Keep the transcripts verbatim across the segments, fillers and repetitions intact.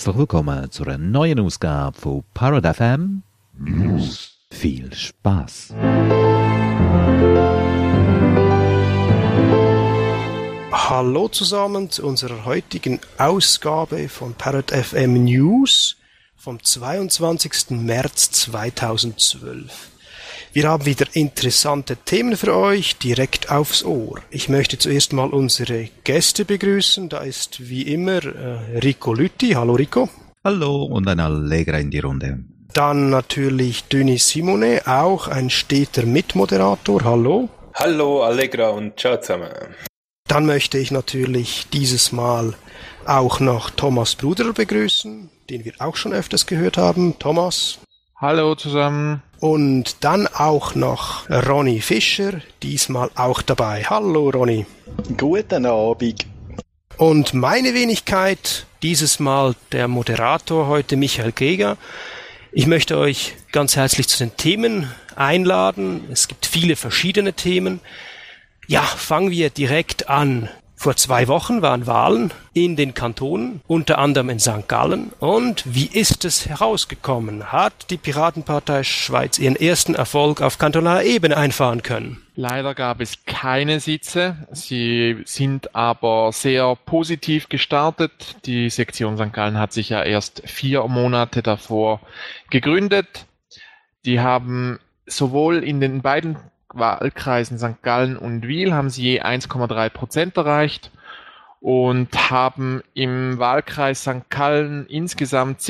herzlich willkommen zu einer neuen Ausgabe von Parrot F M News. Viel Spaß! Hallo zusammen zu unserer heutigen Ausgabe von Parrot F M News vom zweiundzwanzigsten März zweitausendzwölf. Wir haben wieder interessante Themen für euch, direkt aufs Ohr. Ich möchte zuerst mal unsere Gäste begrüßen. Da ist wie immer äh, Rico Lütti. Hallo Rico. Hallo und ein Allegra in die Runde. Dann natürlich Denis Simone, auch ein steter Mitmoderator. Hallo. Hallo Allegra und ciao zusammen. Dann möchte ich natürlich dieses Mal auch noch Thomas Bruder begrüßen, den wir auch schon öfters gehört haben. Thomas. Hallo zusammen. Und dann auch noch Ronny Fischer, diesmal auch dabei. Hallo Ronny. Guten Abend. Und meine Wenigkeit, dieses Mal der Moderator heute, Michael Geger. Ich möchte euch ganz herzlich zu den Themen einladen. Es gibt viele verschiedene Themen. Ja, fangen wir direkt an. Vor zwei Wochen waren Wahlen in den Kantonen, unter anderem in Sankt Gallen. Und wie ist es herausgekommen? Hat die Piratenpartei Schweiz ihren ersten Erfolg auf kantonaler Ebene einfahren können? Leider gab es keine Sitze. Sie sind aber sehr positiv gestartet. Die Sektion Sankt Gallen hat sich ja erst vier Monate davor gegründet. Die haben sowohl in den beiden Wahlkreisen Sankt Gallen und Wil haben sie je eins Komma drei Prozent erreicht und haben im Wahlkreis Sankt Gallen insgesamt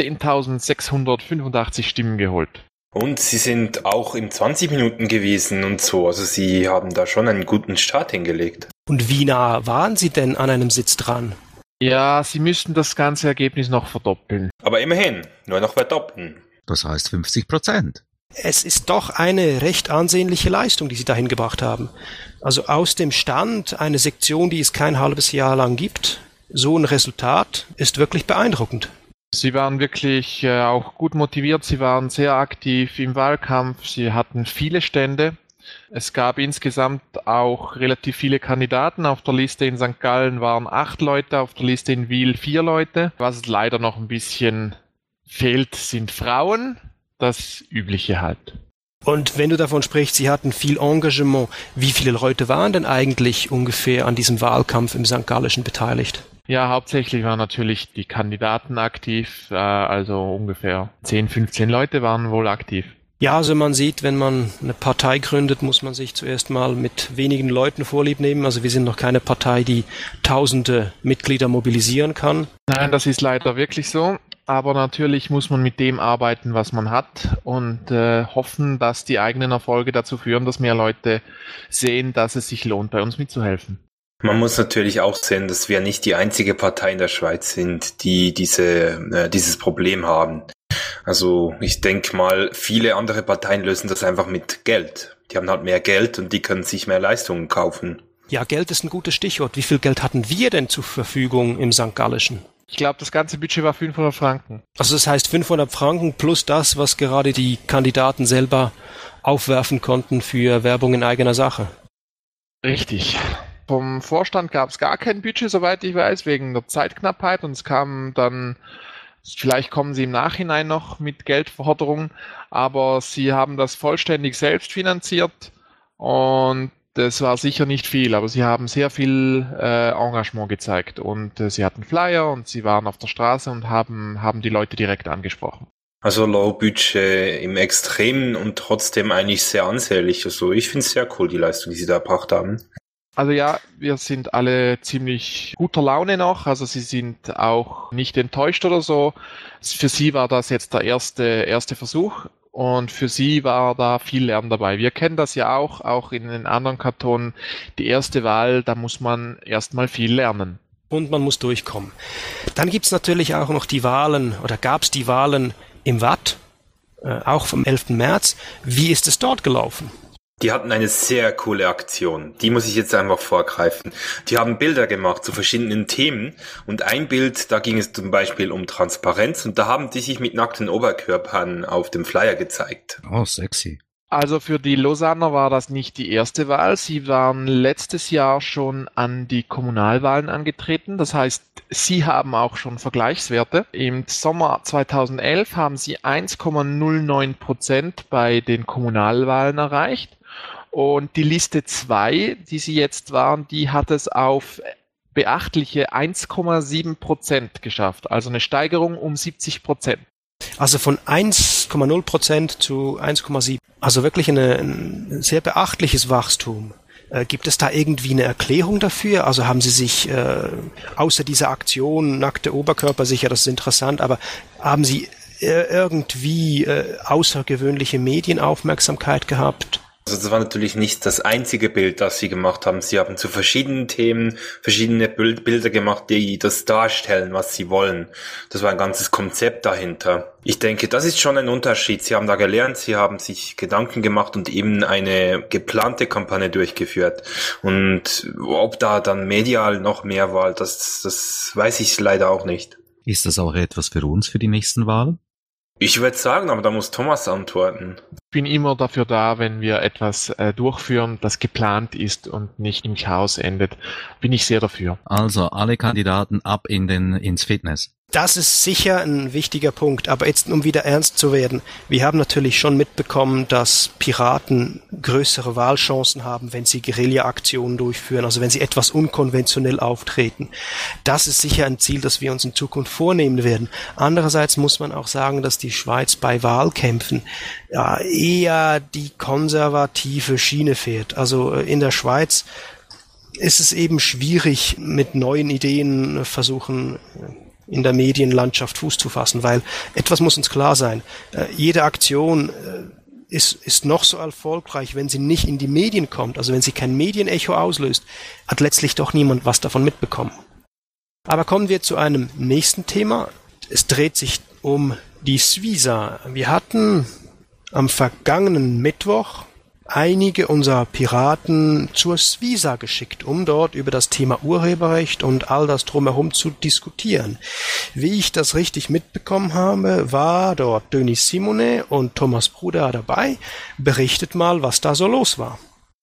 zehntausendsechshundertfünfundachtzig Stimmen geholt. Und sie sind auch in zwanzig Minuten gewesen und so, also sie haben da schon einen guten Start hingelegt. Und wie nah waren sie denn an einem Sitz dran? Ja, sie müssten das ganze Ergebnis noch verdoppeln. Aber immerhin, nur noch verdoppeln. Das heißt fünfzig Prozent. Es ist doch eine recht ansehnliche Leistung, die sie dahin gebracht haben. Also aus dem Stand, eine Sektion, die es kein halbes Jahr lang gibt, so ein Resultat ist wirklich beeindruckend. Sie waren wirklich äh, auch gut motiviert, sie waren sehr aktiv im Wahlkampf, sie hatten viele Stände. Es gab insgesamt auch relativ viele Kandidaten. Auf der Liste in Sankt Gallen waren acht Leute, auf der Liste in Wil vier Leute. Was leider noch ein bisschen fehlt, sind Frauen. Das Übliche halt. Und wenn du davon sprichst, sie hatten viel Engagement, wie viele Leute waren denn eigentlich ungefähr an diesem Wahlkampf im Sankt Gallischen beteiligt? Ja, hauptsächlich waren natürlich die Kandidaten aktiv, also ungefähr zehn, fünfzehn Leute waren wohl aktiv. Ja, also man sieht, wenn man eine Partei gründet, muss man sich zuerst mal mit wenigen Leuten vorlieb nehmen. Also wir sind noch keine Partei, die tausende Mitglieder mobilisieren kann. Nein, das ist leider wirklich so. Aber natürlich muss man mit dem arbeiten, was man hat und äh, hoffen, dass die eigenen Erfolge dazu führen, dass mehr Leute sehen, dass es sich lohnt, bei uns mitzuhelfen. Man muss natürlich auch sehen, dass wir nicht die einzige Partei in der Schweiz sind, die diese äh, dieses Problem haben. Also ich denke mal, viele andere Parteien lösen das einfach mit Geld. Die haben halt mehr Geld und die können sich mehr Leistungen kaufen. Ja, Geld ist ein gutes Stichwort. Wie viel Geld hatten wir denn zur Verfügung im Sankt Gallischen? Ich glaube, das ganze Budget war fünfhundert Franken. Also das heißt fünfhundert Franken plus das, was gerade die Kandidaten selber aufwerfen konnten für Werbung in eigener Sache. Richtig. Vom Vorstand gab es gar kein Budget, soweit ich weiß, wegen der Zeitknappheit. Und es kam dann, vielleicht kommen sie im Nachhinein noch mit Geldforderungen, aber sie haben das vollständig selbst finanziert und das war sicher nicht viel, aber sie haben sehr viel äh, Engagement gezeigt und äh, sie hatten Flyer und sie waren auf der Straße und haben, haben die Leute direkt angesprochen. Also Low Budget im Extremen und trotzdem eigentlich sehr ansehnlich. Also ich finde es sehr cool, die Leistung, die sie da erbracht haben. Also ja, wir sind alle ziemlich guter Laune noch, also sie sind auch nicht enttäuscht oder so. Für sie war das jetzt der erste, erste Versuch. Und für sie war da viel Lernen dabei. Wir kennen das ja auch, auch in den anderen Kantonen. Die erste Wahl, da muss man erstmal viel lernen. Und man muss durchkommen. Dann gibt's natürlich auch noch die Wahlen, oder gab's die Wahlen im Watt, äh, auch vom elften März. Wie ist es dort gelaufen? Die hatten eine sehr coole Aktion. Die muss ich jetzt einfach vorgreifen. Die haben Bilder gemacht zu verschiedenen Themen. Und ein Bild, da ging es zum Beispiel um Transparenz. Und da haben die sich mit nackten Oberkörpern auf dem Flyer gezeigt. Oh, sexy. Also für die Lausanner war das nicht die erste Wahl. Sie waren letztes Jahr schon an die Kommunalwahlen angetreten. Das heißt, sie haben auch schon Vergleichswerte. Im Sommer zweitausendelf haben sie eins Komma null neun Prozent bei den Kommunalwahlen erreicht. Und die Liste zwei, die sie jetzt waren, die hat es auf beachtliche eins Komma sieben Prozent geschafft. Also eine Steigerung um siebzig Prozent. Also von eins Komma null Prozent zu eins Komma sieben. Also wirklich eine, ein sehr beachtliches Wachstum. Äh, gibt es da irgendwie eine Erklärung dafür? Also haben Sie sich äh, außer dieser Aktion nackte Oberkörper, sicher, das ist interessant, aber haben Sie äh, irgendwie äh, außergewöhnliche Medienaufmerksamkeit gehabt? Also das war natürlich nicht das einzige Bild, das sie gemacht haben. Sie haben zu verschiedenen Themen verschiedene Bild- Bilder gemacht, die das darstellen, was sie wollen. Das war ein ganzes Konzept dahinter. Ich denke, das ist schon ein Unterschied. Sie haben da gelernt, sie haben sich Gedanken gemacht und eben eine geplante Kampagne durchgeführt. Und ob da dann medial noch mehr war, das, das weiß ich leider auch nicht. Ist das auch etwas für uns für die nächsten Wahlen? Ich würde sagen, aber da muss Thomas antworten. Ich bin immer dafür da, wenn wir etwas äh, durchführen, das geplant ist und nicht im Chaos endet. Bin ich sehr dafür. Also alle Kandidaten ab in den ins Fitness. Das ist sicher ein wichtiger Punkt, aber jetzt, um wieder ernst zu werden, wir haben natürlich schon mitbekommen, dass Piraten größere Wahlchancen haben, wenn sie Guerilla-Aktionen durchführen, also wenn sie etwas unkonventionell auftreten. Das ist sicher ein Ziel, das wir uns in Zukunft vornehmen werden. Andererseits muss man auch sagen, dass die Schweiz bei Wahlkämpfen ja, eher die konservative Schiene fährt. Also in der Schweiz ist es eben schwierig, mit neuen Ideen versuchen, in der Medienlandschaft Fuß zu fassen, weil etwas muss uns klar sein. Äh, jede Aktion äh, ist, ist noch so erfolgreich, wenn sie nicht in die Medien kommt, also wenn sie kein Medienecho auslöst, hat letztlich doch niemand was davon mitbekommen. Aber kommen wir zu einem nächsten Thema. Es dreht sich um die Suiza. Wir hatten am vergangenen Mittwoch einige unserer Piraten zur Suiza geschickt, um dort über das Thema Urheberrecht und all das drumherum zu diskutieren. Wie ich das richtig mitbekommen habe, war dort Denis Simone und Thomas Bruder dabei. Berichtet mal, was da so los war.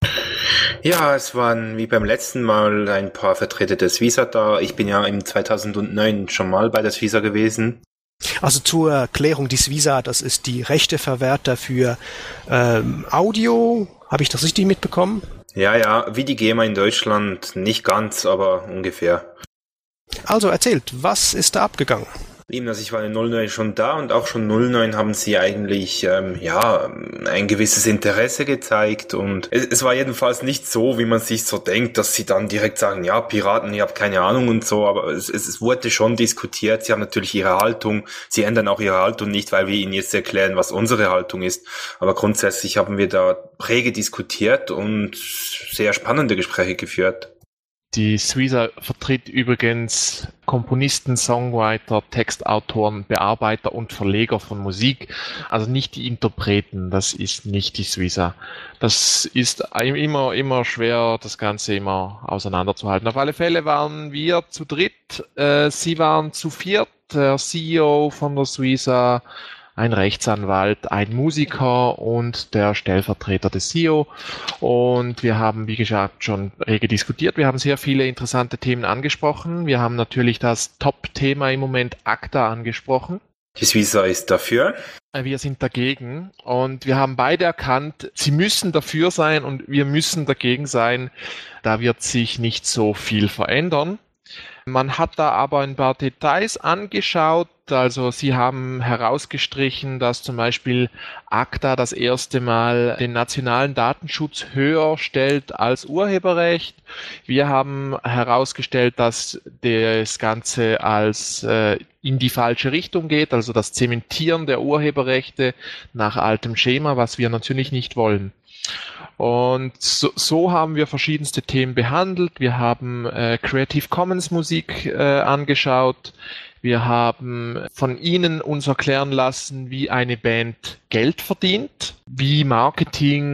Ja, es waren wie beim letzten Mal ein paar Vertreter der Suiza da. Ich bin ja im zweitausendneun schon mal bei der Suiza gewesen. Also zur Erklärung, die Suiza, das ist die Rechteverwerter für ähm, Audio. Habe ich das richtig mitbekommen? Ja, ja, wie die GEMA in Deutschland, nicht ganz, aber ungefähr. Also erzählt, was ist da abgegangen? Eben, also ich war in null neun schon da und auch schon null neun haben sie eigentlich ähm, ja ein gewisses Interesse gezeigt und es, es war jedenfalls nicht so, wie man sich so denkt, dass sie dann direkt sagen, ja, Piraten, ihr habt keine Ahnung und so, aber es, es, es wurde schon diskutiert, sie haben natürlich ihre Haltung, sie ändern auch ihre Haltung nicht, weil wir ihnen jetzt erklären, was unsere Haltung ist, aber grundsätzlich haben wir da rege diskutiert und sehr spannende Gespräche geführt. Die Suiza vertritt übrigens Komponisten, Songwriter, Textautoren, Bearbeiter und Verleger von Musik, also nicht die Interpreten, das ist nicht die Suiza. Das ist immer, immer schwer, das Ganze immer auseinanderzuhalten. Auf alle Fälle waren wir zu dritt, äh, sie waren zu viert, der C E O von der Suiza, ein Rechtsanwalt, ein Musiker und der Stellvertreter des C E O. Und wir haben, wie gesagt, schon rege diskutiert. Wir haben sehr viele interessante Themen angesprochen. Wir haben natürlich das Top-Thema im Moment ACTA angesprochen. Die Suiza ist dafür. Wir sind dagegen und wir haben beide erkannt, sie müssen dafür sein und wir müssen dagegen sein. Da wird sich nicht so viel verändern. Man hat da aber ein paar Details angeschaut, also sie haben herausgestrichen, dass zum Beispiel ACTA das erste Mal den nationalen Datenschutz höher stellt als Urheberrecht. Wir haben herausgestellt, dass das Ganze als äh, in die falsche Richtung geht, also das Zementieren der Urheberrechte nach altem Schema, was wir natürlich nicht wollen. Und so, so haben wir verschiedenste Themen behandelt. Wir haben äh, Creative Commons Musik äh, angeschaut. Wir haben von Ihnen uns erklären lassen, wie eine Band Geld verdient, wie Marketing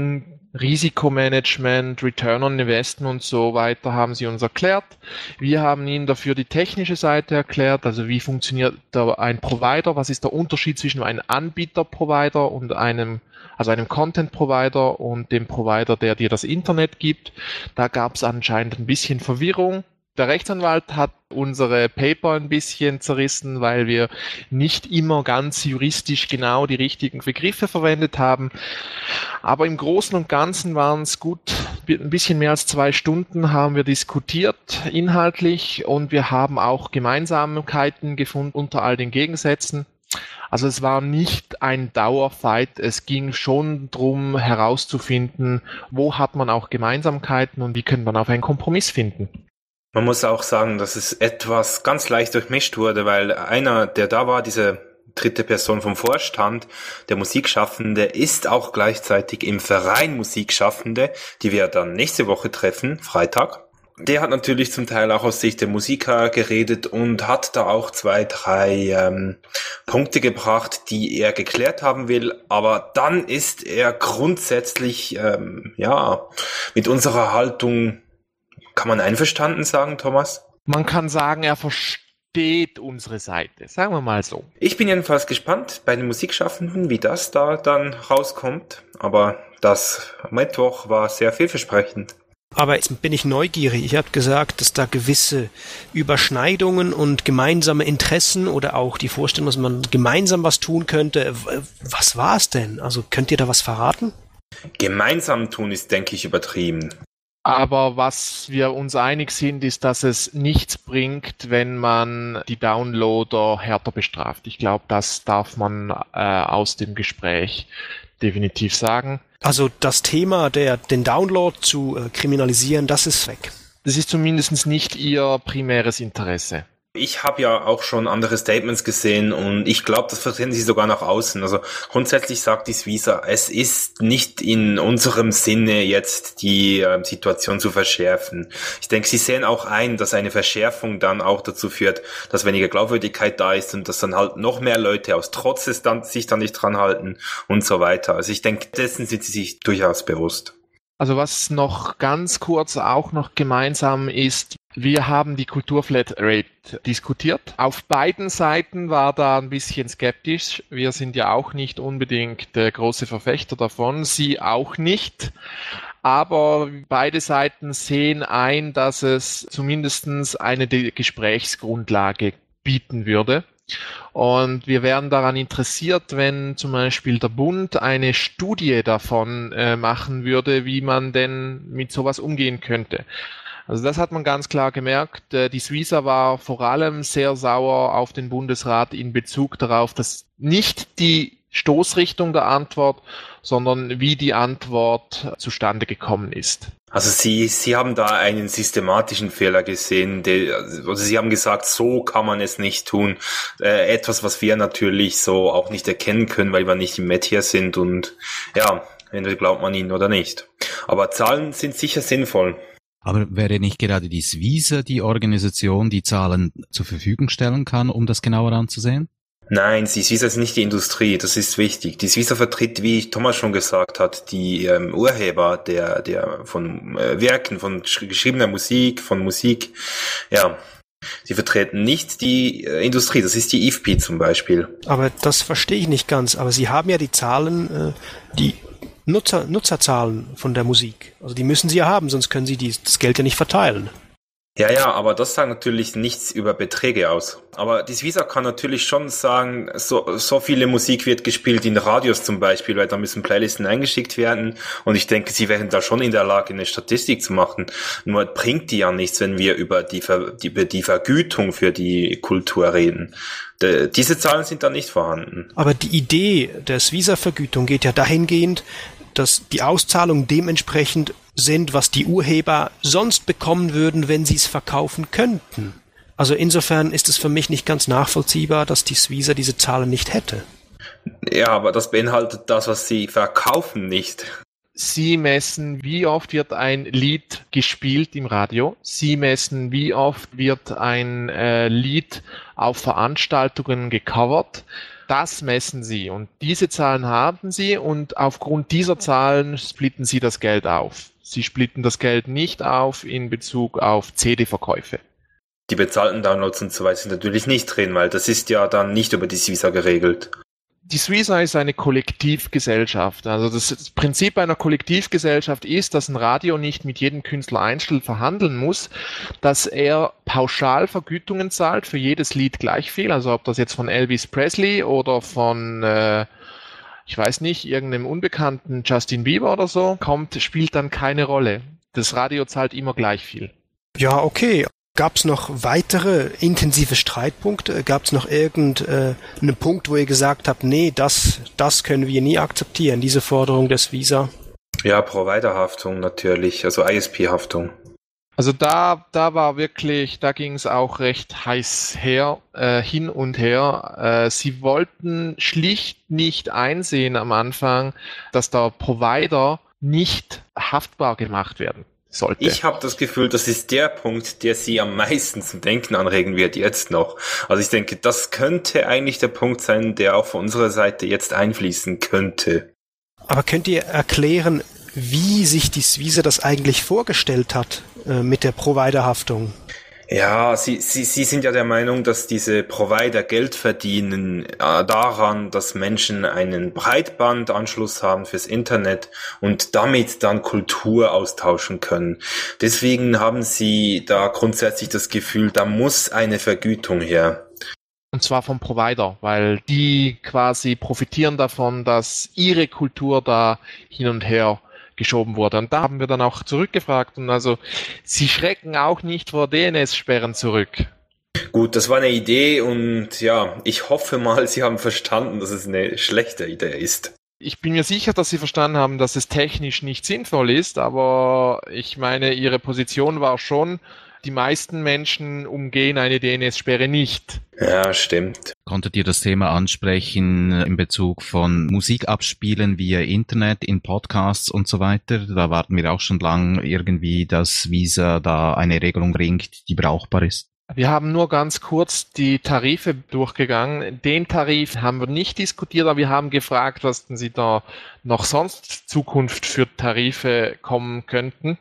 Risikomanagement, Return on Investment und so weiter haben sie uns erklärt. Wir haben ihnen dafür die technische Seite erklärt, also wie funktioniert da ein Provider, was ist der Unterschied zwischen einem Anbieter-Provider und einem, also einem Content-Provider und dem Provider, der dir das Internet gibt. Da gab es anscheinend ein bisschen Verwirrung. Der Rechtsanwalt hat unsere Paper ein bisschen zerrissen, weil wir nicht immer ganz juristisch genau die richtigen Begriffe verwendet haben. Aber im Großen und Ganzen waren es gut ein bisschen mehr als zwei Stunden haben wir diskutiert inhaltlich und wir haben auch Gemeinsamkeiten gefunden unter all den Gegensätzen. Also es war nicht ein Dauerfight, es ging schon darum herauszufinden, wo hat man auch Gemeinsamkeiten und wie könnte man auf einen Kompromiss finden. Man muss auch sagen, dass es etwas ganz leicht durchmischt wurde, weil einer, der da war, diese dritte Person vom Vorstand, der Musikschaffende, ist auch gleichzeitig im Verein Musikschaffende, die wir dann nächste Woche treffen, Freitag. Der hat natürlich zum Teil auch aus Sicht der Musiker geredet und hat da auch zwei, drei ähm, Punkte gebracht, die er geklärt haben will. Aber dann ist er grundsätzlich, ähm, ja, mit unserer Haltung. Kann man einverstanden sagen, Thomas? Man kann sagen, er versteht unsere Seite, sagen wir mal so. Ich bin jedenfalls gespannt bei den Musikschaffenden, wie das da dann rauskommt. Aber das Mittwoch war sehr vielversprechend. Aber jetzt bin ich neugierig. Ich habe gesagt, dass da gewisse Überschneidungen und gemeinsame Interessen oder auch die Vorstellung, dass man gemeinsam was tun könnte. Was war es denn? Also könnt ihr da was verraten? Gemeinsam tun ist, denke ich, übertrieben. Aber was wir uns einig sind, ist, dass es nichts bringt, wenn man die Downloader härter bestraft. Ich glaube, das darf man äh, aus dem Gespräch definitiv sagen. Also das Thema, der, den Download zu äh, kriminalisieren, das ist weg. Das ist zumindest nicht ihr primäres Interesse. Ich habe ja auch schon andere Statements gesehen und ich glaube, das vertreten sie sogar nach außen. Also grundsätzlich sagt die Svisa, es ist nicht in unserem Sinne jetzt die äh, Situation zu verschärfen. Ich denke, sie sehen auch ein, dass eine Verschärfung dann auch dazu führt, dass weniger Glaubwürdigkeit da ist und dass dann halt noch mehr Leute aus Trotz des dann, sich dann nicht dran halten und so weiter. Also ich denke, dessen sind sie sich durchaus bewusst. Also was noch ganz kurz auch noch gemeinsam ist, wir haben die Kulturflatrate diskutiert. Auf beiden Seiten war da ein bisschen skeptisch. Wir sind ja auch nicht unbedingt der große Verfechter davon, sie auch nicht. Aber beide Seiten sehen ein, dass es zumindest eine Gesprächsgrundlage bieten würde. Und wir wären daran interessiert, wenn zum Beispiel der Bund eine Studie davon äh, machen würde, wie man denn mit sowas umgehen könnte. Also das hat man ganz klar gemerkt. Die Svisa war vor allem sehr sauer auf den Bundesrat in Bezug darauf, dass nicht die Stoßrichtung der Antwort, sondern wie die Antwort zustande gekommen ist. Also Sie, Sie haben da einen systematischen Fehler gesehen. Die, also Sie haben gesagt, so kann man es nicht tun. Äh, etwas, was wir natürlich so auch nicht erkennen können, weil wir nicht im Metier sind und ja, entweder glaubt man ihnen oder nicht. Aber Zahlen sind sicher sinnvoll. Aber wäre nicht gerade die Svisa die Organisation, die Zahlen zur Verfügung stellen kann, um das genauer anzusehen? Nein, die Svisa ist nicht die Industrie, das ist wichtig. Die Svisa vertritt, wie Thomas schon gesagt hat, die ähm, Urheber der der von äh, Werken, von geschriebener Musik, von Musik. Ja, sie vertreten nicht die äh, Industrie, das ist die I F P I zum Beispiel. Aber das verstehe ich nicht ganz. Aber Sie haben ja die Zahlen, äh, die Nutzer, Nutzerzahlen von der Musik. Also die müssen Sie ja haben, sonst können Sie die, das Geld ja nicht verteilen. Ja, ja, aber das sagt natürlich nichts über Beträge aus. Aber die Svisa kann natürlich schon sagen, so, so viele Musik wird gespielt in Radios zum Beispiel, weil da müssen Playlisten eingeschickt werden. Und ich denke, sie wären da schon in der Lage, eine Statistik zu machen. Nur bringt die ja nichts, wenn wir über die, Ver, die, über die Vergütung für die Kultur reden. De, diese Zahlen sind da nicht vorhanden. Aber die Idee der Svisa-Vergütung geht ja dahingehend, dass die Auszahlungen dementsprechend sind, was die Urheber sonst bekommen würden, wenn sie es verkaufen könnten. Also insofern ist es für mich nicht ganz nachvollziehbar, dass die Svisa diese Zahlen nicht hätte. Ja, aber das beinhaltet das, was sie verkaufen, nicht. Sie messen, wie oft wird ein Lied gespielt im Radio. Sie messen, wie oft wird ein äh, Lied auf Veranstaltungen gecovert. Das messen sie und diese Zahlen haben sie und aufgrund dieser Zahlen splitten sie das Geld auf. Sie splitten das Geld nicht auf in Bezug auf C D-Verkäufe. Die bezahlten Downloads und so weiter sind natürlich nicht drin, weil das ist ja dann nicht über die Suiza geregelt. Die Suiza ist eine Kollektivgesellschaft. Also das Prinzip einer Kollektivgesellschaft ist, dass ein Radio nicht mit jedem Künstler einzeln verhandeln muss, dass er pauschal Vergütungen zahlt für jedes Lied gleich viel. Also ob das jetzt von Elvis Presley oder von, äh, ich weiß nicht, irgendeinem unbekannten Justin Bieber oder so kommt, spielt dann keine Rolle. Das Radio zahlt immer gleich viel. Ja, okay. Gab es noch weitere intensive Streitpunkte? Gab es noch irgendeinen äh, Punkt, wo ihr gesagt habt, nee, das, das können wir nie akzeptieren, diese Forderung des Visa? Ja, Providerhaftung natürlich, also I S P-Haftung. Also da, da war wirklich, da ging es auch recht heiß her, äh, hin und her. Äh, sie wollten schlicht nicht einsehen am Anfang, dass der Provider nicht haftbar gemacht werden sollte. Ich habe das Gefühl, das ist der Punkt, der Sie am meisten zum Denken anregen wird jetzt noch. Also ich denke, das könnte eigentlich der Punkt sein, der auch von unserer Seite jetzt einfließen könnte. Aber könnt ihr erklären, wie sich die Suiza das eigentlich vorgestellt hat äh, mit der Providerhaftung? Ja, Sie, Sie, Sie sind ja der Meinung, dass diese Provider Geld verdienen äh, daran, dass Menschen einen Breitbandanschluss haben fürs Internet und damit dann Kultur austauschen können. Deswegen haben Sie da grundsätzlich das Gefühl, da muss eine Vergütung her. Und zwar vom Provider, weil die quasi profitieren davon, dass ihre Kultur da hin und her geschoben wurde. Und da haben wir dann auch zurückgefragt und also sie schrecken auch nicht vor D N S-Sperren zurück. Gut, das war eine Idee und ja, ich hoffe mal, Sie haben verstanden, dass es eine schlechte Idee ist. Ich bin mir sicher, dass Sie verstanden haben, dass es technisch nicht sinnvoll ist, aber ich meine, Ihre Position war schon, die meisten Menschen umgehen eine D N S-Sperre nicht. Ja, stimmt. Konntet ihr das Thema ansprechen in Bezug von Musik abspielen via Internet, in Podcasts und so weiter? Da warten wir auch schon lang irgendwie, dass Visa da eine Regelung bringt, die brauchbar ist. Wir haben nur ganz kurz die Tarife durchgegangen. Den Tarif haben wir nicht diskutiert, aber wir haben gefragt, was denn Sie da noch sonst Zukunft für Tarife kommen könnten.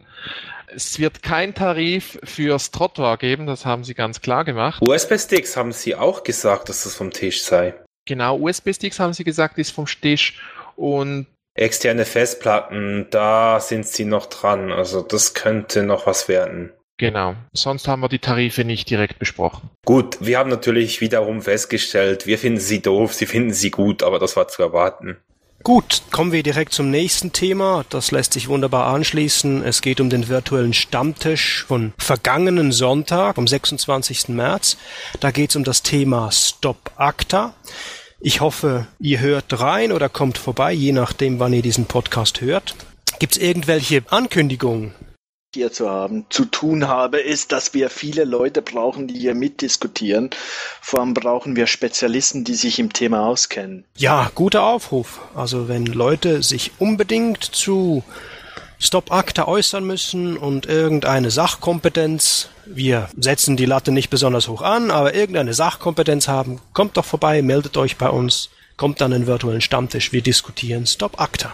Es wird kein Tarif fürs Trottoir geben, das haben Sie ganz klar gemacht. U S B-Sticks haben Sie auch gesagt, dass das vom Tisch sei. Genau, U S B-Sticks haben Sie gesagt, ist vom Tisch und externe Festplatten, da sind Sie noch dran, also das könnte noch was werden. Genau, sonst haben wir die Tarife nicht direkt besprochen. Gut, wir haben natürlich wiederum festgestellt, wir finden sie doof, Sie finden sie gut, aber das war zu erwarten. Gut, kommen wir direkt zum nächsten Thema. Das lässt sich wunderbar anschließen. Es geht um den virtuellen Stammtisch von vergangenen Sonntag, am sechsundzwanzigsten März. Da geht es um das Thema Stop ACTA. Ich hoffe, ihr hört rein oder kommt vorbei, je nachdem, wann ihr diesen Podcast hört. Gibt es irgendwelche Ankündigungen? Hier zu haben, zu tun habe, ist, dass wir viele Leute brauchen, die hier mitdiskutieren. Vor allem brauchen wir Spezialisten, die sich im Thema auskennen. Ja, guter Aufruf. Also wenn Leute sich unbedingt zu Stop ACTA äußern müssen und irgendeine Sachkompetenz, wir setzen die Latte nicht besonders hoch an, aber irgendeine Sachkompetenz haben, kommt doch vorbei, meldet euch bei uns, kommt an den virtuellen Stammtisch, wir diskutieren Stop ACTA.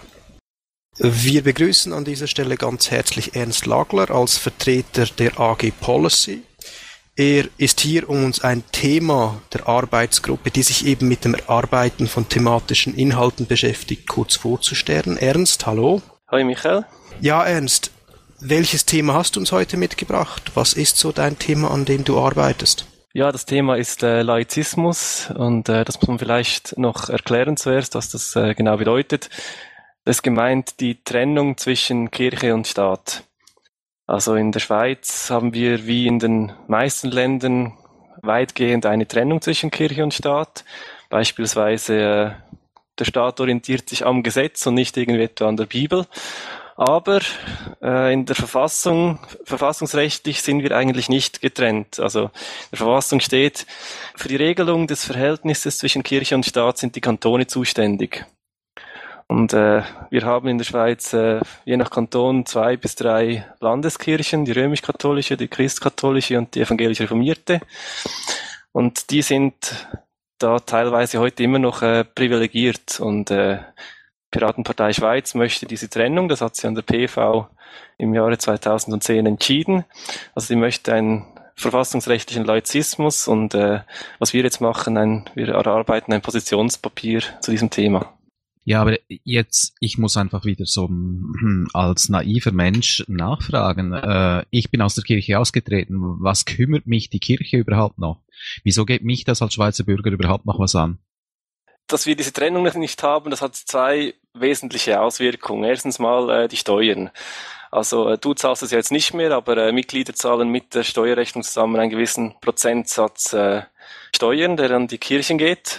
Wir begrüßen an dieser Stelle ganz herzlich Ernst Lagler als Vertreter der A G Policy. Er ist hier, um uns ein Thema der Arbeitsgruppe, die sich eben mit dem Erarbeiten von thematischen Inhalten beschäftigt, kurz vorzustellen. Ernst, hallo. Hi Michael. Ja, Ernst, welches Thema hast du uns heute mitgebracht? Was ist so dein Thema, an dem du arbeitest? Ja, das Thema ist äh, Laizismus und äh, das muss man vielleicht noch erklären zuerst, was das äh, genau bedeutet. Das ist gemeint die Trennung zwischen Kirche und Staat. Also in der Schweiz haben wir wie in den meisten Ländern weitgehend eine Trennung zwischen Kirche und Staat. Beispielsweise äh, der Staat orientiert sich am Gesetz und nicht irgendwie etwa an der Bibel. Aber äh, in der Verfassung, verfassungsrechtlich sind wir eigentlich nicht getrennt. Also in der Verfassung steht, für die Regelung des Verhältnisses zwischen Kirche und Staat sind die Kantone zuständig. Und äh, wir haben in der Schweiz äh, je nach Kanton zwei bis drei Landeskirchen, die römisch-katholische, die christkatholische und die evangelisch-reformierte. Und die sind da teilweise heute immer noch äh, privilegiert. Und äh, Piratenpartei Schweiz möchte diese Trennung, das hat sie an der P V im Jahre zweitausendzehn entschieden. Also sie möchte einen verfassungsrechtlichen Laizismus und äh, was wir jetzt machen, ein, wir erarbeiten ein Positionspapier zu diesem Thema. Ja, aber jetzt, ich muss einfach wieder so hm, als naiver Mensch nachfragen. Äh, ich bin aus der Kirche ausgetreten. Was kümmert mich die Kirche überhaupt noch? Wieso geht mich das als Schweizer Bürger überhaupt noch was an? Dass wir diese Trennung nicht haben, das hat zwei wesentliche Auswirkungen. Erstens mal äh, die Steuern. Also äh, du zahlst es jetzt nicht mehr, aber äh, Mitglieder zahlen mit der Steuerrechnung zusammen einen gewissen Prozentsatz äh, Steuern, der an die Kirchen geht.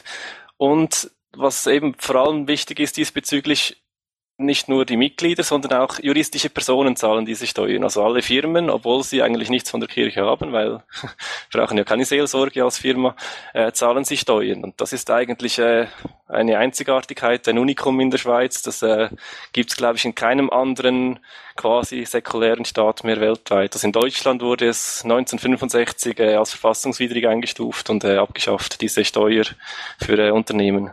Und was eben vor allem wichtig ist diesbezüglich, nicht nur die Mitglieder, sondern auch juristische Personen zahlen diese Steuern. Also alle Firmen, obwohl sie eigentlich nichts von der Kirche haben, weil brauchen ja keine Seelsorge als Firma, äh, zahlen sie Steuern. Und das ist eigentlich äh, eine Einzigartigkeit, ein Unikum in der Schweiz. Das äh, gibt es, glaube ich, in keinem anderen quasi säkulären Staat mehr weltweit. Also in Deutschland wurde es neunzehnhundertfünfundsechzig äh, als verfassungswidrig eingestuft und äh, abgeschafft, diese Steuer für äh, Unternehmen.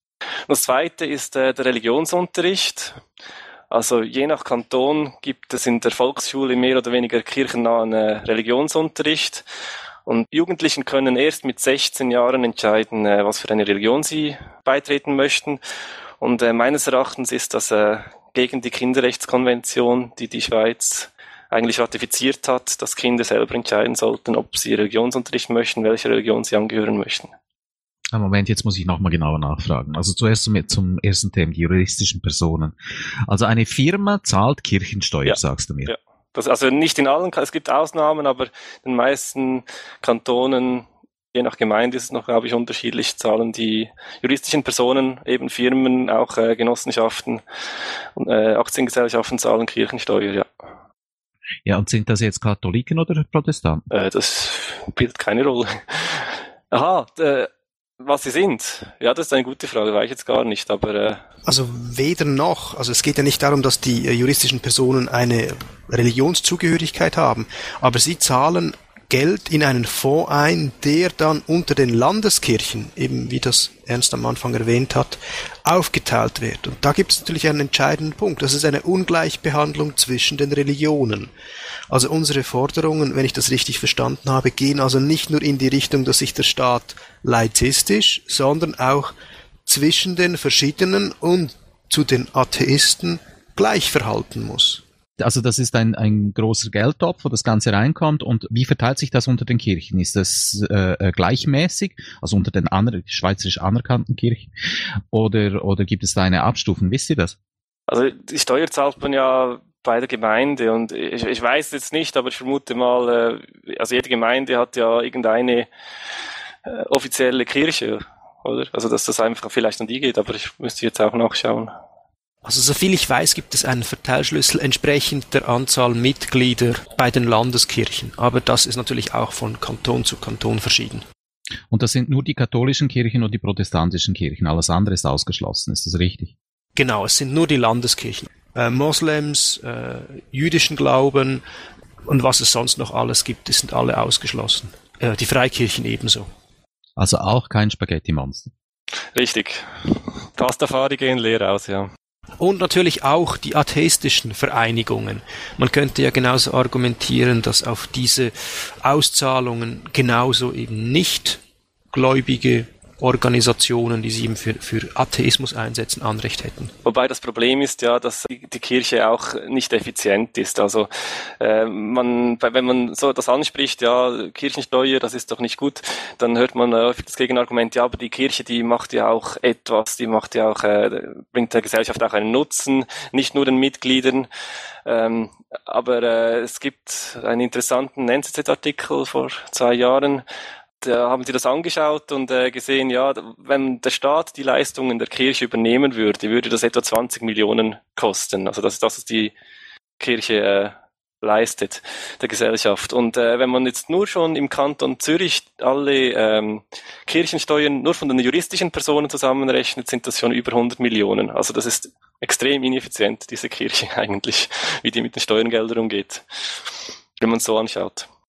Das zweite ist äh, der Religionsunterricht. Also je nach Kanton gibt es in der Volksschule mehr oder weniger kirchennahen äh, Religionsunterricht. Und Jugendlichen können erst mit sechzehn Jahren entscheiden, äh, was für eine Religion sie beitreten möchten. Und äh, meines Erachtens ist das äh, gegen die Kinderrechtskonvention, die die Schweiz eigentlich ratifiziert hat, dass Kinder selber entscheiden sollten, ob sie Religionsunterricht möchten, welche Religion sie angehören möchten. Moment, jetzt muss ich nochmal genauer nachfragen. Also zuerst zum, zum ersten Thema, die juristischen Personen. Also eine Firma zahlt Kirchensteuer, ja, sagst du mir? Ja, das, also nicht in allen, es gibt Ausnahmen, aber in den meisten Kantonen, je nach Gemeinde ist es noch, glaube ich, unterschiedlich, zahlen die juristischen Personen, eben Firmen, auch äh, Genossenschaften, äh, Aktiengesellschaften zahlen Kirchensteuer, ja. Ja, und sind das jetzt Katholiken oder Protestanten? Äh, das spielt keine Rolle. Aha, äh, was sie sind? Ja, das ist eine gute Frage, weiß ich jetzt gar nicht, aber... Äh also weder noch. Also es geht ja nicht darum, dass die äh, juristischen Personen eine Religionszugehörigkeit haben, aber sie zahlen Geld in einen Fonds ein, der dann unter den Landeskirchen, eben wie das Ernst am Anfang erwähnt hat, aufgeteilt wird. Und da gibt es natürlich einen entscheidenden Punkt. Das ist eine Ungleichbehandlung zwischen den Religionen. Also unsere Forderungen, wenn ich das richtig verstanden habe, gehen also nicht nur in die Richtung, dass sich der Staat laizistisch, sondern auch zwischen den verschiedenen und zu den Atheisten gleich verhalten muss. Also das ist ein, ein großer Geldtopf, wo das Ganze reinkommt. Und wie verteilt sich das unter den Kirchen? Ist das äh, gleichmäßig, also unter den aner- schweizerisch anerkannten Kirchen? Oder, oder gibt es da eine Abstufung? Wisst ihr das? Also die Steuer zahlt man ja bei der Gemeinde und ich, ich weiß jetzt nicht, aber ich vermute mal, äh, also jede Gemeinde hat ja irgendeine äh, offizielle Kirche, oder? Also dass das einfach vielleicht an die geht, aber ich müsste jetzt auch nachschauen. Also soviel ich weiß, gibt es einen Verteilschlüssel entsprechend der Anzahl Mitglieder bei den Landeskirchen. Aber das ist natürlich auch von Kanton zu Kanton verschieden. Und das sind nur die katholischen Kirchen und die protestantischen Kirchen. Alles andere ist ausgeschlossen. Ist das richtig? Genau, es sind nur die Landeskirchen. Äh, Moslems, äh, jüdischen Glauben und was es sonst noch alles gibt, die sind alle ausgeschlossen. Äh, die Freikirchen ebenso. Also auch kein Spaghetti-Monster. Richtig. Pastafari gehen leer aus, ja. Und natürlich auch die atheistischen Vereinigungen. Man könnte ja genauso argumentieren, dass auf diese Auszahlungen genauso eben nicht gläubige Organisationen, die sich eben für, für Atheismus einsetzen, Anrecht hätten. Wobei das Problem ist ja, dass die, die Kirche auch nicht effizient ist. Also äh, man, wenn man so das anspricht, ja, Kirchensteuer, das ist doch nicht gut, dann hört man häufig äh, das Gegenargument, ja, aber die Kirche, die macht ja auch etwas, die macht ja auch, äh, bringt der Gesellschaft auch einen Nutzen, nicht nur den Mitgliedern. Ähm, aber äh, es gibt einen interessanten N Z Z-Artikel vor zwei Jahren, da haben sie das angeschaut und äh, gesehen, ja, wenn der Staat die Leistungen der Kirche übernehmen würde, würde das etwa zwanzig Millionen kosten. Also das ist das, was die Kirche äh, leistet, der Gesellschaft. Und äh, wenn man jetzt nur schon im Kanton Zürich alle ähm, Kirchensteuern nur von den juristischen Personen zusammenrechnet, sind das schon über hundert Millionen. Also das ist extrem ineffizient, diese Kirche eigentlich, wie die mit den Steuergeldern umgeht, wenn man es so anschaut.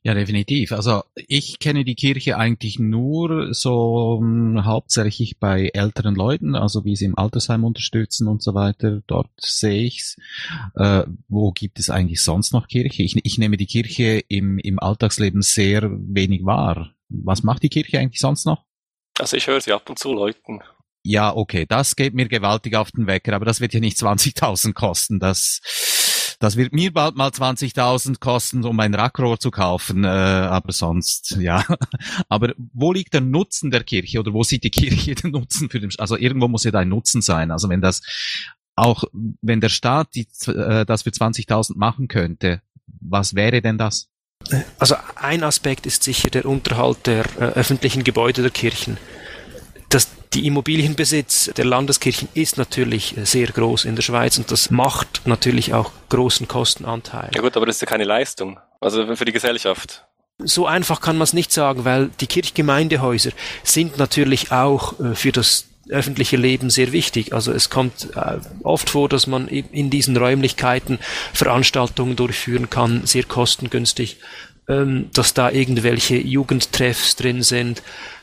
Ja, definitiv. Also ich kenne die Kirche eigentlich nur so um, hauptsächlich bei älteren Leuten, also wie sie im Altersheim unterstützen und so weiter. Dort sehe ich's. Äh, wo gibt es eigentlich sonst noch Kirche? Ich, ich nehme die Kirche im, im Alltagsleben sehr wenig wahr. Was macht die Kirche eigentlich sonst noch? Also ich höre sie ab und zu läuten. Ja, okay, das geht mir gewaltig auf den Wecker, aber das wird ja nicht zwanzigtausend kosten. Das, das wird mir bald mal zwanzigtausend kosten, um ein Rackrohr zu kaufen, äh, aber sonst, ja. Aber wo liegt der Nutzen der Kirche oder wo sieht die Kirche den Nutzen für den, also irgendwo muss ja da ein Nutzen sein. Also wenn das, auch wenn der Staat die, äh, das für zwanzigtausend machen könnte, was wäre denn das? Also ein Aspekt ist sicher der Unterhalt der äh, öffentlichen Gebäude der Kirchen. Das, die Immobilienbesitz der Landeskirchen ist natürlich sehr groß in der Schweiz und das macht natürlich auch großen Kostenanteil. Ja gut, aber das ist ja keine Leistung, also für die Gesellschaft. So einfach kann man es nicht sagen, weil die Kirchgemeindehäuser sind natürlich auch äh, für das öffentliche Leben sehr wichtig. Also es kommt äh, oft vor, dass man in diesen Räumlichkeiten Veranstaltungen durchführen kann, sehr kostengünstig, ähm, dass da irgendwelche Jugendtreffs drin sind.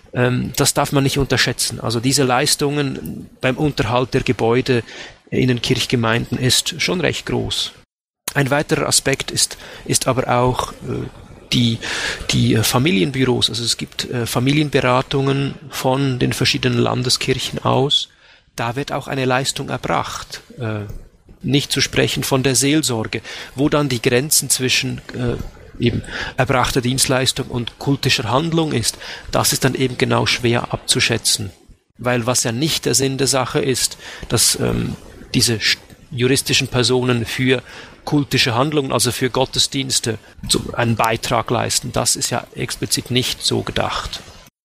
Das darf man nicht unterschätzen. Also diese Leistungen beim Unterhalt der Gebäude in den Kirchgemeinden ist schon recht groß. Ein weiterer Aspekt ist, ist aber auch äh, die, die Familienbüros. Also es gibt äh, Familienberatungen von den verschiedenen Landeskirchen aus. Da wird auch eine Leistung erbracht. Äh, nicht zu sprechen von der Seelsorge, wo dann die Grenzen zwischen äh, eben erbrachter Dienstleistung und kultischer Handlung ist, das ist dann eben genau schwer abzuschätzen. Weil was ja nicht der Sinn der Sache ist, dass ähm, diese juristischen Personen für kultische Handlungen, also für Gottesdienste, so einen Beitrag leisten, das ist ja explizit nicht so gedacht.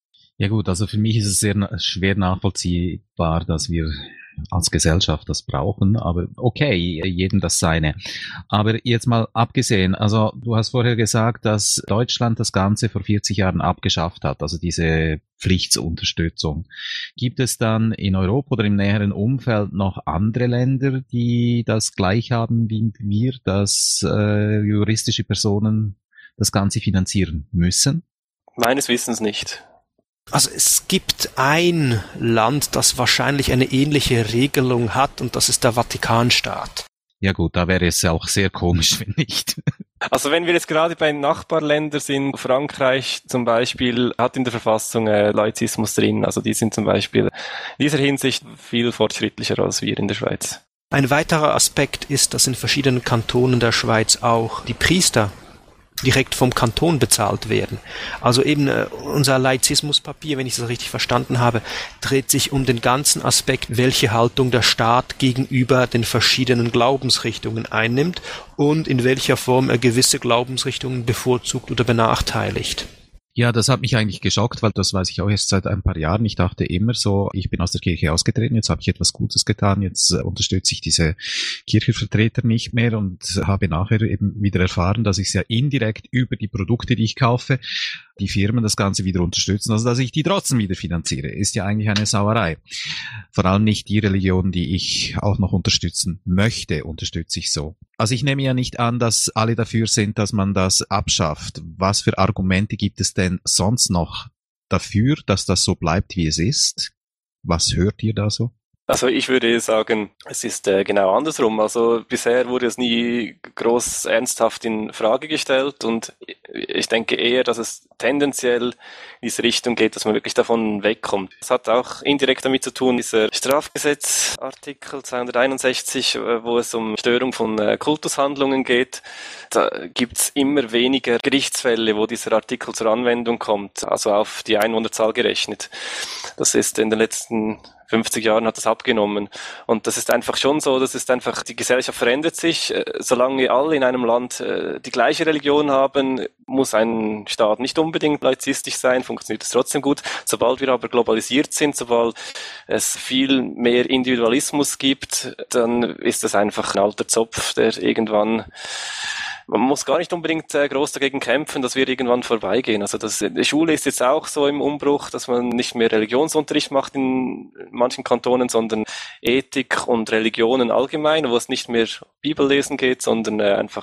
Ja gut, also für mich ist es sehr schwer nachvollziehbar, dass wir als Gesellschaft das brauchen, aber okay, jedem das seine. Aber jetzt mal abgesehen, also du hast vorher gesagt, dass Deutschland das Ganze vor vierzig Jahren abgeschafft hat, also diese Pflichtsunterstützung. Gibt es dann in Europa oder im näheren Umfeld noch andere Länder, die das gleich haben wie wir, dass äh, juristische Personen das Ganze finanzieren müssen? Meines Wissens nicht. Also es gibt ein Land, das wahrscheinlich eine ähnliche Regelung hat, und das ist der Vatikanstaat. Ja gut, da wäre es auch sehr komisch, wenn nicht. Also wenn wir jetzt gerade bei Nachbarländern sind, Frankreich zum Beispiel hat in der Verfassung äh, Laizismus drin, also die sind zum Beispiel in dieser Hinsicht viel fortschrittlicher als wir in der Schweiz. Ein weiterer Aspekt ist, dass in verschiedenen Kantonen der Schweiz auch die Priester direkt vom Kanton bezahlt werden. Also eben äh, unser Laizismuspapier, wenn ich das richtig verstanden habe, dreht sich um den ganzen Aspekt, welche Haltung der Staat gegenüber den verschiedenen Glaubensrichtungen einnimmt und in welcher Form er gewisse Glaubensrichtungen bevorzugt oder benachteiligt. Ja, das hat mich eigentlich geschockt, weil das weiß ich auch erst seit ein paar Jahren. Ich dachte immer so, ich bin aus der Kirche ausgetreten, jetzt habe ich etwas Gutes getan, jetzt äh, unterstütze ich diese Kirchenvertreter nicht mehr und habe nachher eben wieder erfahren, dass ich es ja indirekt über die Produkte, die ich kaufe, die Firmen das Ganze wieder unterstützen, also dass ich die trotzdem wieder finanziere. Ist ja eigentlich eine Sauerei. Vor allem nicht die Religion, die ich auch noch unterstützen möchte, unterstütze ich so. Also ich nehme ja nicht an, dass alle dafür sind, dass man das abschafft. Was für Argumente gibt es denn sonst noch dafür, dass das so bleibt, wie es ist? Was hört ihr da so? Also ich würde sagen, es ist äh, genau andersrum. Also bisher wurde es nie groß ernsthaft in Frage gestellt und ich denke eher, dass es tendenziell in diese Richtung geht, dass man wirklich davon wegkommt. Es hat auch indirekt damit zu tun, dieser Strafgesetzartikel zweihunderteinundsechzig, wo es um Störung von äh, Kultushandlungen geht. Da gibt's immer weniger Gerichtsfälle, wo dieser Artikel zur Anwendung kommt, also auf die Einwohnerzahl gerechnet. Das ist in den letzten fünfzig Jahren hat das abgenommen. Und das ist einfach schon so, das ist einfach, die Gesellschaft verändert sich. Solange alle in einem Land die gleiche Religion haben, muss ein Staat nicht unbedingt laizistisch sein, funktioniert es trotzdem gut. Sobald wir aber globalisiert sind, sobald es viel mehr Individualismus gibt, dann ist das einfach ein alter Zopf, der irgendwann man muss gar nicht unbedingt äh, groß dagegen kämpfen, dass wir irgendwann vorbeigehen. Also das, die Schule ist jetzt auch so im Umbruch, dass man nicht mehr Religionsunterricht macht in manchen Kantonen, sondern Ethik und Religionen allgemein, wo es nicht mehr Bibellesen geht, sondern äh, einfach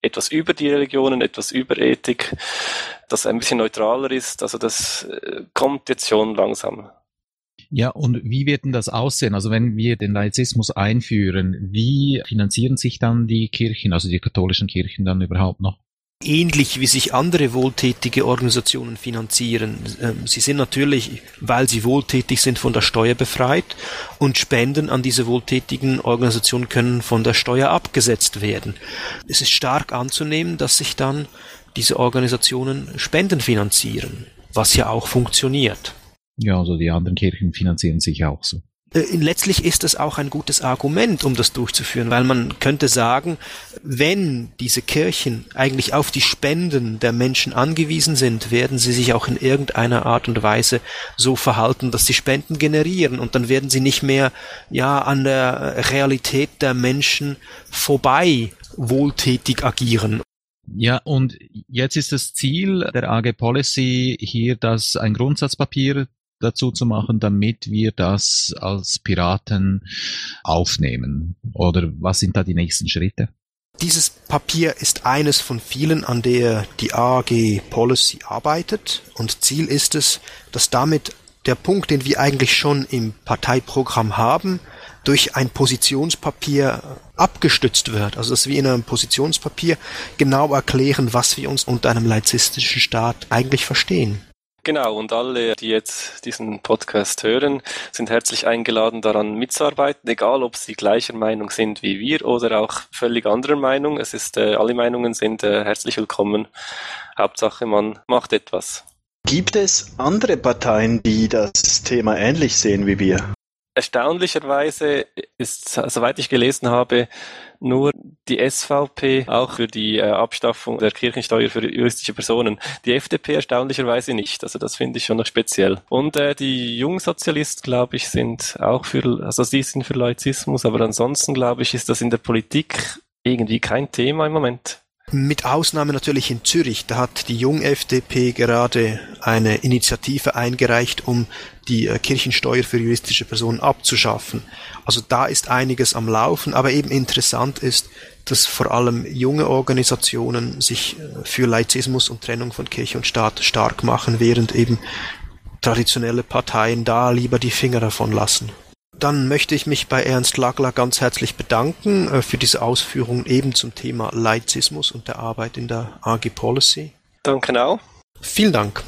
etwas über die Religionen, etwas über Ethik, das ein bisschen neutraler ist. Also das kommt jetzt schon langsam. Ja, und wie wird denn das aussehen? Also wenn wir den Laizismus einführen, wie finanzieren sich dann die Kirchen, also die katholischen Kirchen dann überhaupt noch? Ähnlich wie sich andere wohltätige Organisationen finanzieren. Sie sind natürlich, weil sie wohltätig sind, von der Steuer befreit und Spenden an diese wohltätigen Organisationen können von der Steuer abgesetzt werden. Es ist stark anzunehmen, dass sich dann diese Organisationen Spenden finanzieren, was ja auch funktioniert. Ja, also die anderen Kirchen finanzieren sich auch so. Letztlich ist es auch ein gutes Argument, um das durchzuführen, weil man könnte sagen, wenn diese Kirchen eigentlich auf die Spenden der Menschen angewiesen sind, werden sie sich auch in irgendeiner Art und Weise so verhalten, dass sie Spenden generieren und dann werden sie nicht mehr ja an der Realität der Menschen vorbei wohltätig agieren. Ja, und jetzt ist das Ziel der A G Policy hier, das ein Grundsatzpapier dazu zu machen, damit wir das als Piraten aufnehmen? Oder was sind da die nächsten Schritte? Dieses Papier ist eines von vielen, an der die A G Policy arbeitet. Und Ziel ist es, dass damit der Punkt, den wir eigentlich schon im Parteiprogramm haben, durch ein Positionspapier abgestützt wird. Also dass wir in einem Positionspapier genau erklären, was wir uns unter einem laizistischen Staat eigentlich verstehen. Genau, und alle, die jetzt diesen Podcast hören, sind herzlich eingeladen, daran mitzuarbeiten, egal ob sie gleicher Meinung sind wie wir oder auch völlig anderer Meinung. Es ist, äh, alle Meinungen sind äh, herzlich willkommen. Hauptsache, man macht etwas. Gibt es andere Parteien, die das Thema ähnlich sehen wie wir? Erstaunlicherweise ist, soweit ich gelesen habe, nur die S V P auch für die äh, Abschaffung der Kirchensteuer für juristische Personen. Die F D P erstaunlicherweise nicht. Also das finde ich schon noch speziell. Und äh, die Jungsozialisten, glaube ich, sind auch für, also sie sind für Laizismus, aber ansonsten, glaube ich, ist das in der Politik irgendwie kein Thema im Moment. Mit Ausnahme natürlich in Zürich, da hat die Jung-F D P gerade eine Initiative eingereicht, um die äh, Kirchensteuer für juristische Personen abzuschaffen. Also da ist einiges am Laufen, aber eben interessant ist, dass vor allem junge Organisationen sich äh, für Laizismus und Trennung von Kirche und Staat stark machen, während eben traditionelle Parteien da lieber die Finger davon lassen. Dann möchte ich mich bei Ernst Lagler ganz herzlich bedanken äh, für diese Ausführungen eben zum Thema Laizismus und der Arbeit in der A G Policy. Danke auch. Vielen Dank.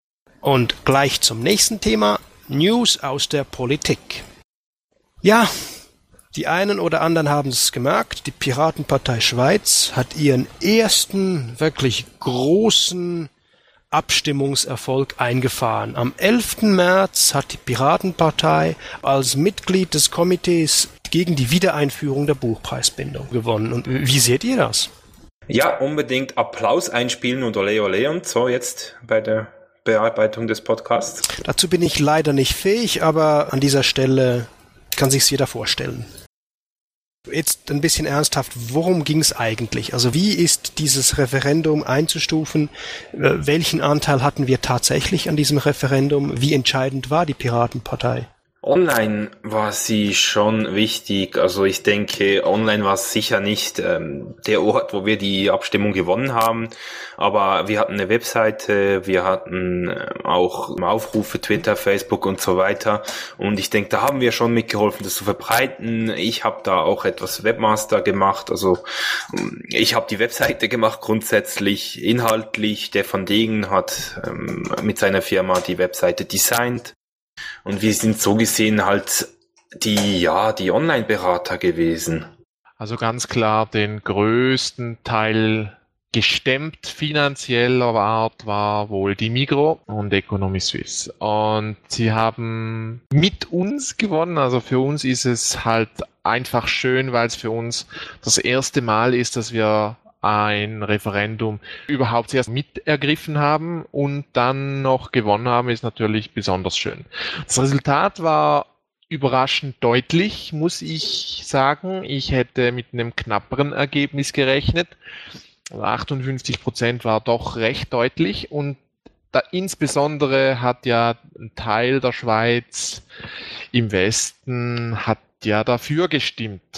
Und gleich zum nächsten Thema, News aus der Politik. Ja, die einen oder anderen haben es gemerkt, die Piratenpartei Schweiz hat ihren ersten wirklich großen Abstimmungserfolg eingefahren. Am elften März hat die Piratenpartei als Mitglied des Komitees gegen die Wiedereinführung der Buchpreisbindung gewonnen. Und wie seht ihr das? Ja, unbedingt Applaus einspielen und Ole Ole und so jetzt bei der Bearbeitung des Podcasts. Dazu bin ich leider nicht fähig, aber an dieser Stelle kann sich's jeder vorstellen. Jetzt ein bisschen ernsthaft, worum ging es eigentlich? Also wie ist dieses Referendum einzustufen? Welchen Anteil hatten wir tatsächlich an diesem Referendum? Wie entscheidend war die Piratenpartei? Online war sie schon wichtig. Also ich denke, online war es sicher nicht ähm, der Ort, wo wir die Abstimmung gewonnen haben. Aber wir hatten eine Webseite, wir hatten äh, auch Aufrufe, Twitter, Facebook und so weiter. Und ich denke, da haben wir schon mitgeholfen, das zu verbreiten. Ich habe da auch etwas Webmaster gemacht. Also ich habe die Webseite gemacht grundsätzlich, inhaltlich. Stefan Degen hat ähm, mit seiner Firma die Webseite designt. Und wir sind so gesehen halt die, ja, die Online-Berater gewesen. Also ganz klar den größten Teil gestemmt finanzieller Art war wohl die Migros und Economy Suisse. Und sie haben mit uns gewonnen. Also für uns ist es halt einfach schön, weil es für uns das erste Mal ist, dass wir ein Referendum überhaupt zuerst mitergriffen haben und dann noch gewonnen haben, ist natürlich besonders schön. Das Resultat war überraschend deutlich, muss ich sagen. Ich hätte mit einem knapperen Ergebnis gerechnet. achtundfünfzig Prozent war doch recht deutlich und da insbesondere hat ja ein Teil der Schweiz im Westen hat ja dafür gestimmt.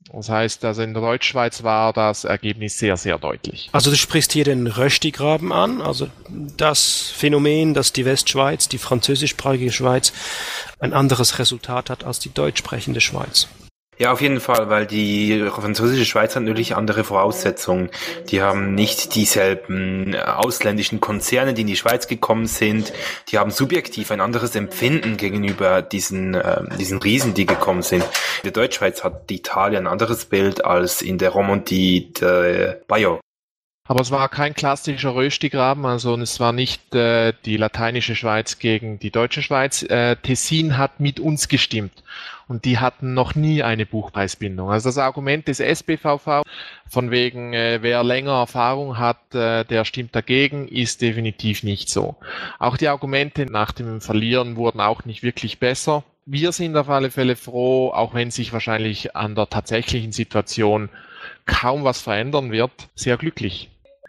Das heißt, also in der Deutschschweiz war das Ergebnis sehr, sehr deutlich. Also du sprichst hier den Rösti-Graben an, also das Phänomen, dass die Westschweiz, die französischsprachige Schweiz, ein anderes Resultat hat als die deutsch sprechende Schweiz. Ja, auf jeden Fall, weil die französische Schweiz hat natürlich andere Voraussetzungen. Die haben nicht dieselben ausländischen Konzerne, die in die Schweiz gekommen sind. Die haben subjektiv ein anderes Empfinden gegenüber diesen äh, diesen Riesen, die gekommen sind. In der Deutschschweiz hat Italien ein anderes Bild als in der Romandie der Bayo. Aber es war kein klassischer Rösti-Graben, also es war nicht äh, die lateinische Schweiz gegen die deutsche Schweiz. Äh, Tessin hat mit uns gestimmt und die hatten noch nie eine Buchpreisbindung. Also das Argument des S B V V von wegen, äh, wer länger Erfahrung hat, äh, der stimmt dagegen, ist definitiv nicht so. Auch die Argumente nach dem Verlieren wurden auch nicht wirklich besser. Wir sind auf alle Fälle froh, auch wenn sich wahrscheinlich an der tatsächlichen Situation kaum was verändern wird, sehr glücklich.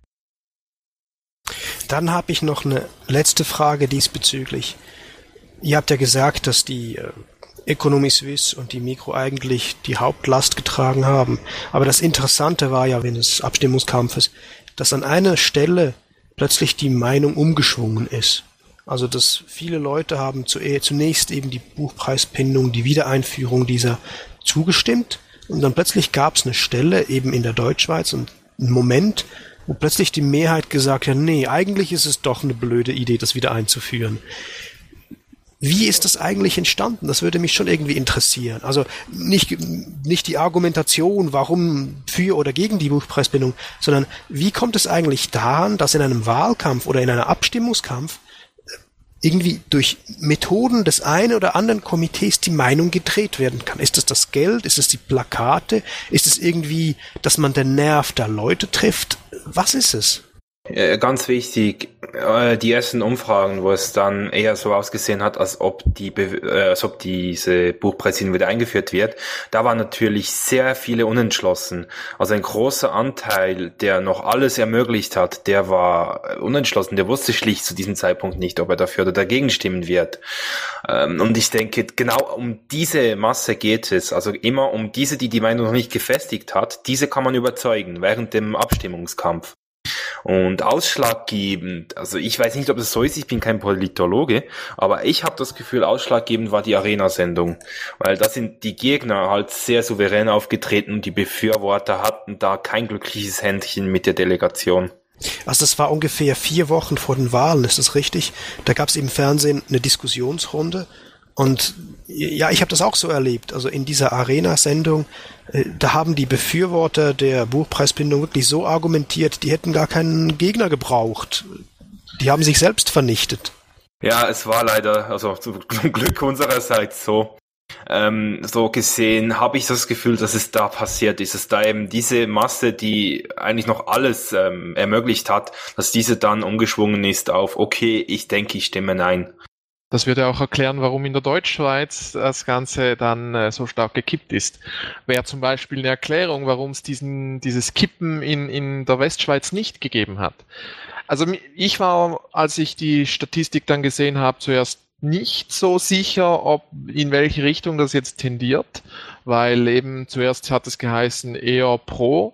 Dann habe ich noch eine letzte Frage diesbezüglich. Ihr habt ja gesagt, dass die äh, Economie Suisse und die Mikro eigentlich die Hauptlast getragen haben. Aber das Interessante war ja, wenn es Abstimmungskampfes, dass an einer Stelle plötzlich die Meinung umgeschwungen ist. Also dass viele Leute haben zu, äh, zunächst eben die Buchpreisbindung, die Wiedereinführung dieser zugestimmt. Und dann plötzlich gab es eine Stelle eben in der Deutschschweiz und einen Moment, wo plötzlich die Mehrheit gesagt hat, nee, eigentlich ist es doch eine blöde Idee, das wieder einzuführen. Wie ist das eigentlich entstanden? Das würde mich schon irgendwie interessieren. Also nicht, nicht die Argumentation, warum für oder gegen die Buchpreisbindung, sondern wie kommt es eigentlich daran, dass in einem Wahlkampf oder in einem Abstimmungskampf irgendwie durch Methoden des einen oder anderen Komitees die Meinung gedreht werden kann? Ist es das Geld? Ist es die Plakate? Ist es irgendwie, dass man den Nerv der Leute trifft? Was ist es? Äh, ganz wichtig, äh, die ersten Umfragen, wo es dann eher so ausgesehen hat, als ob die, äh, als ob diese Buchpreisbindung wieder eingeführt wird, da waren natürlich sehr viele unentschlossen. Also ein großer Anteil, der noch alles ermöglicht hat, der war unentschlossen, der wusste schlicht zu diesem Zeitpunkt nicht, ob er dafür oder dagegen stimmen wird. Ähm, und ich denke, genau um diese Masse geht es, also immer um diese, die die Meinung noch nicht gefestigt hat, diese kann man überzeugen während dem Abstimmungskampf. Und ausschlaggebend, also ich weiß nicht, ob es so ist, ich bin kein Politologe, aber ich habe das Gefühl, ausschlaggebend war die Arena-Sendung, weil da sind die Gegner halt sehr souverän aufgetreten und die Befürworter hatten da kein glückliches Händchen mit der Delegation. Also das war ungefähr vier Wochen vor den Wahlen, ist das richtig? Da gab es im Fernsehen eine Diskussionsrunde. Und ja, ich habe das auch so erlebt. Also in dieser Arena-Sendung, äh, da haben die Befürworter der Buchpreisbindung wirklich so argumentiert, die hätten gar keinen Gegner gebraucht. Die haben sich selbst vernichtet. Ja, es war leider, also zum Glück unsererseits so. Ähm, so gesehen habe ich das Gefühl, dass es da passiert ist, dass da eben diese Masse, die eigentlich noch alles ähm, ermöglicht hat, dass diese dann umgeschwungen ist auf, okay, ich denke, ich stimme nein. Das würde auch erklären, warum in der Deutschschweiz das Ganze dann äh, so stark gekippt ist. Wäre zum Beispiel eine Erklärung, warum es diesen, dieses Kippen in, in der Westschweiz nicht gegeben hat. Also ich war, als ich die Statistik dann gesehen habe, zuerst nicht so sicher, ob in welche Richtung das jetzt tendiert, weil eben zuerst hat es geheißen eher pro.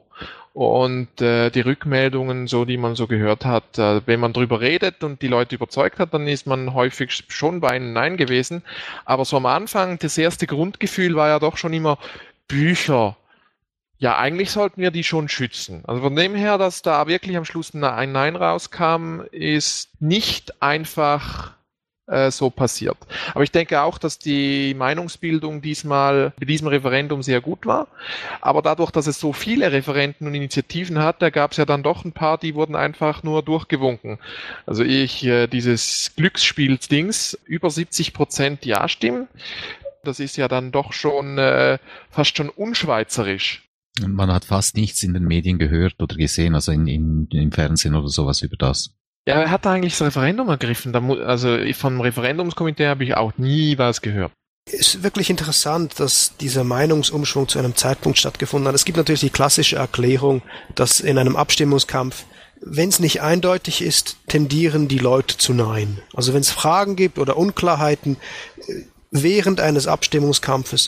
Und äh, die Rückmeldungen, so die man so gehört hat, äh, wenn man drüber redet und die Leute überzeugt hat, dann ist man häufig schon bei einem Nein gewesen. Aber so am Anfang, das erste Grundgefühl war ja doch schon immer Bücher. Ja, eigentlich sollten wir die schon schützen. Also von dem her, dass da wirklich am Schluss ein Nein rauskam, ist nicht einfach so passiert. Aber ich denke auch, dass die Meinungsbildung diesmal bei diesem Referendum sehr gut war. Aber dadurch, dass es so viele Referenten und Initiativen hat, da gab es ja dann doch ein paar, die wurden einfach nur durchgewunken. Also ich, äh, dieses Glücksspiel-Dings, über siebzig Prozent Ja-Stimmen, das ist ja dann doch schon äh, fast schon unschweizerisch. Man hat fast nichts in den Medien gehört oder gesehen, also in, in, im Fernsehen oder sowas über das. Ja, wer hat da eigentlich das Referendum ergriffen? Da mu- also vom Referendumskomitee habe ich auch nie was gehört. Es ist wirklich interessant, dass dieser Meinungsumschwung zu einem Zeitpunkt stattgefunden hat. Es gibt natürlich die klassische Erklärung, dass in einem Abstimmungskampf, wenn es nicht eindeutig ist, tendieren die Leute zu Nein. Also wenn es Fragen gibt oder Unklarheiten während eines Abstimmungskampfes,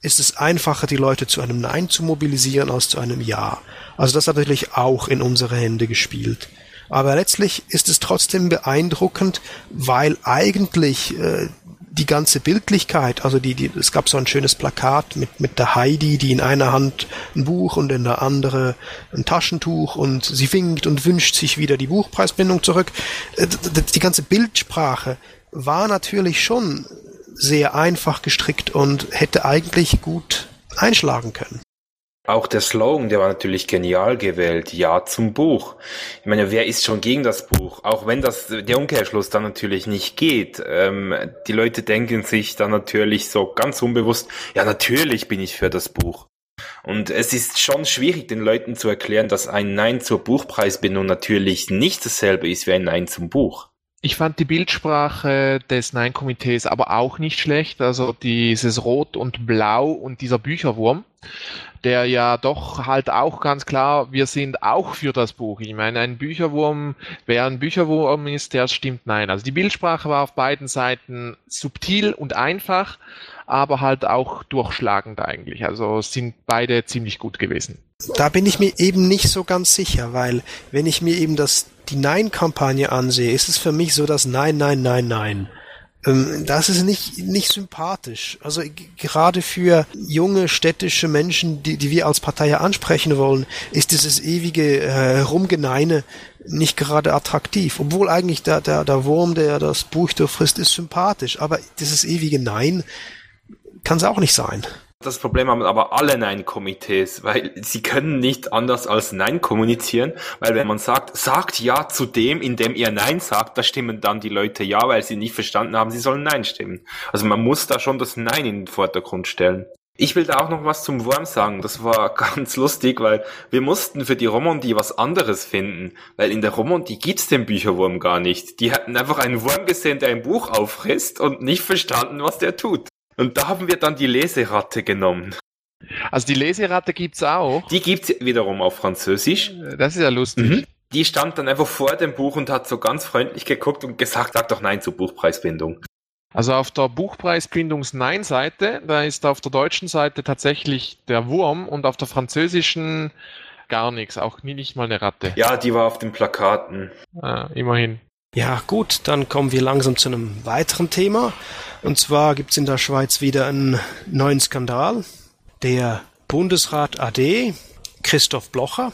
ist es einfacher, die Leute zu einem Nein zu mobilisieren als zu einem Ja. Also das hat natürlich auch in unsere Hände gespielt. Aber letztlich ist es trotzdem beeindruckend, weil eigentlich äh, die ganze Bildlichkeit, also die, die, es gab so ein schönes Plakat mit, mit der Heidi, die in einer Hand ein Buch und in der andere ein Taschentuch und sie winkt und wünscht sich wieder die Buchpreisbindung zurück. Äh, die ganze Bildsprache war natürlich schon sehr einfach gestrickt und hätte eigentlich gut einschlagen können. Auch der Slogan, der war natürlich genial gewählt. Ja zum Buch. Ich meine, wer ist schon gegen das Buch? Auch wenn das der Umkehrschluss dann natürlich nicht geht. Ähm, die Leute denken sich dann natürlich so ganz unbewusst, ja, natürlich bin ich für das Buch. Und es ist schon schwierig, den Leuten zu erklären, dass ein Nein zur Buchpreisbindung natürlich nicht dasselbe ist wie ein Nein zum Buch. Ich fand die Bildsprache des Nein-Komitees aber auch nicht schlecht. Also dieses Rot und Blau und dieser Bücherwurm, der ja doch halt auch ganz klar, wir sind auch für das Buch. Ich meine, ein Bücherwurm, wer ein Bücherwurm ist, der stimmt nein. Also die Bildsprache war auf beiden Seiten subtil und einfach, aber halt auch durchschlagend eigentlich. Also sind beide ziemlich gut gewesen. Da bin ich mir eben nicht so ganz sicher, weil wenn ich mir eben das die Nein-Kampagne ansehe, ist es für mich so das Nein, Nein, Nein, Nein. Ähm, das ist nicht nicht sympathisch. Also g- gerade für junge städtische Menschen, die, die wir als Partei ja ansprechen wollen, ist dieses ewige äh, Rumgeneine nicht gerade attraktiv. Obwohl eigentlich der, der, der Wurm, der das Buch durchfrisst, ist sympathisch. Aber dieses ewige Nein kann es auch nicht sein. Das Problem haben aber alle Nein-Komitees, weil sie können nicht anders als Nein kommunizieren, weil wenn man sagt, sagt Ja zu dem, indem ihr Nein sagt, da stimmen dann die Leute Ja, weil sie nicht verstanden haben, sie sollen Nein stimmen. Also man muss da schon das Nein in den Vordergrund stellen. Ich will da auch noch was zum Wurm sagen. Das war ganz lustig, weil wir mussten für die Romandie was anderes finden, weil in der Romandie gibt's den Bücherwurm gar nicht. Die hatten einfach einen Wurm gesehen, der ein Buch auffrisst und nicht verstanden, was der tut. Und da haben wir dann die Leseratte genommen. Also die Leseratte gibt's auch. Die gibt's wiederum auf Französisch. Das ist ja lustig. Mhm. Die stand dann einfach vor dem Buch und hat so ganz freundlich geguckt und gesagt, sag doch Nein zur Buchpreisbindung. Also auf der Buchpreisbindungs-Nein-Seite, da ist auf der deutschen Seite tatsächlich der Wurm und auf der französischen gar nichts, auch nie, nicht mal eine Ratte. Ja, die war auf den Plakaten. Ah, immerhin. Ja gut, dann kommen wir langsam zu einem weiteren Thema. Und zwar gibt's in der Schweiz wieder einen neuen Skandal. Der Bundesrat A D, Christoph Blocher,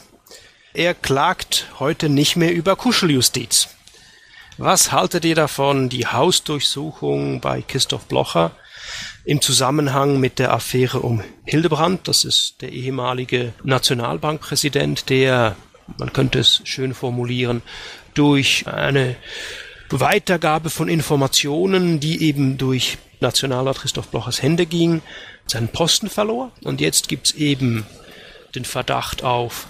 er klagt heute nicht mehr über Kuscheljustiz. Was haltet ihr davon, die Hausdurchsuchung bei Christoph Blocher im Zusammenhang mit der Affäre um Hildebrand? Das ist der ehemalige Nationalbankpräsident, der, man könnte es schön formulieren, durch eine Weitergabe von Informationen, die eben durch Nationalrat Christoph Blochers Hände ging, seinen Posten verlor. Und jetzt gibt's eben den Verdacht auf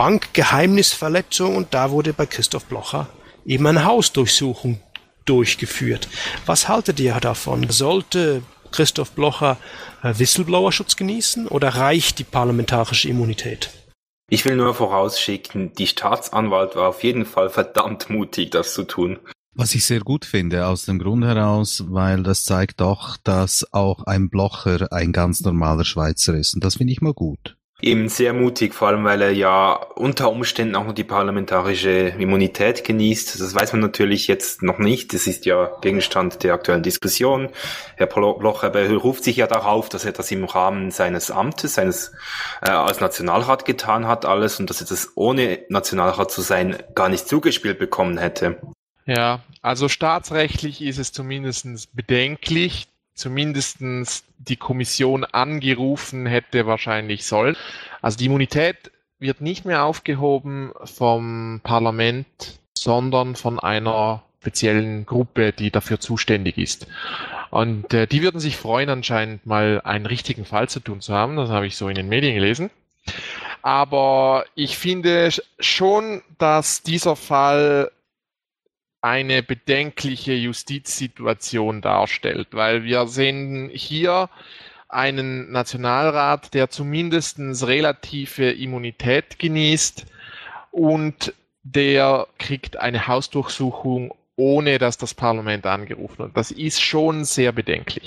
Bankgeheimnisverletzung und da wurde bei Christoph Blocher eben eine Hausdurchsuchung durchgeführt. Was haltet ihr davon? Sollte Christoph Blocher Whistleblower-Schutz genießen oder reicht die parlamentarische Immunität? Ich will nur vorausschicken, die Staatsanwalt war auf jeden Fall verdammt mutig, das zu tun. Was ich sehr gut finde, aus dem Grund heraus, weil das zeigt doch, dass auch ein Blocher ein ganz normaler Schweizer ist. Und das finde ich mal gut. Eben sehr mutig, vor allem weil er ja unter Umständen auch noch die parlamentarische Immunität genießt. Das weiß man natürlich jetzt noch nicht. Das ist ja Gegenstand der aktuellen Diskussion. Herr Blocher beruft sich ja darauf, dass er das im Rahmen seines Amtes, seines äh, als Nationalrat getan hat, alles, und dass er das ohne Nationalrat zu sein gar nicht zugespielt bekommen hätte. Ja, also staatsrechtlich ist es zumindest bedenklich. Zumindestens die Kommission angerufen hätte wahrscheinlich sollen. Also die Immunität wird nicht mehr aufgehoben vom Parlament, sondern von einer speziellen Gruppe, die dafür zuständig ist. Und äh, die würden sich freuen, anscheinend mal einen richtigen Fall zu tun zu haben. Das habe ich so in den Medien gelesen. Aber ich finde schon, dass dieser Fall eine bedenkliche Justizsituation darstellt, weil wir sehen hier einen Nationalrat, der zumindestens relative Immunität genießt und der kriegt eine Hausdurchsuchung, ohne dass das Parlament angerufen wird. Das ist schon sehr bedenklich.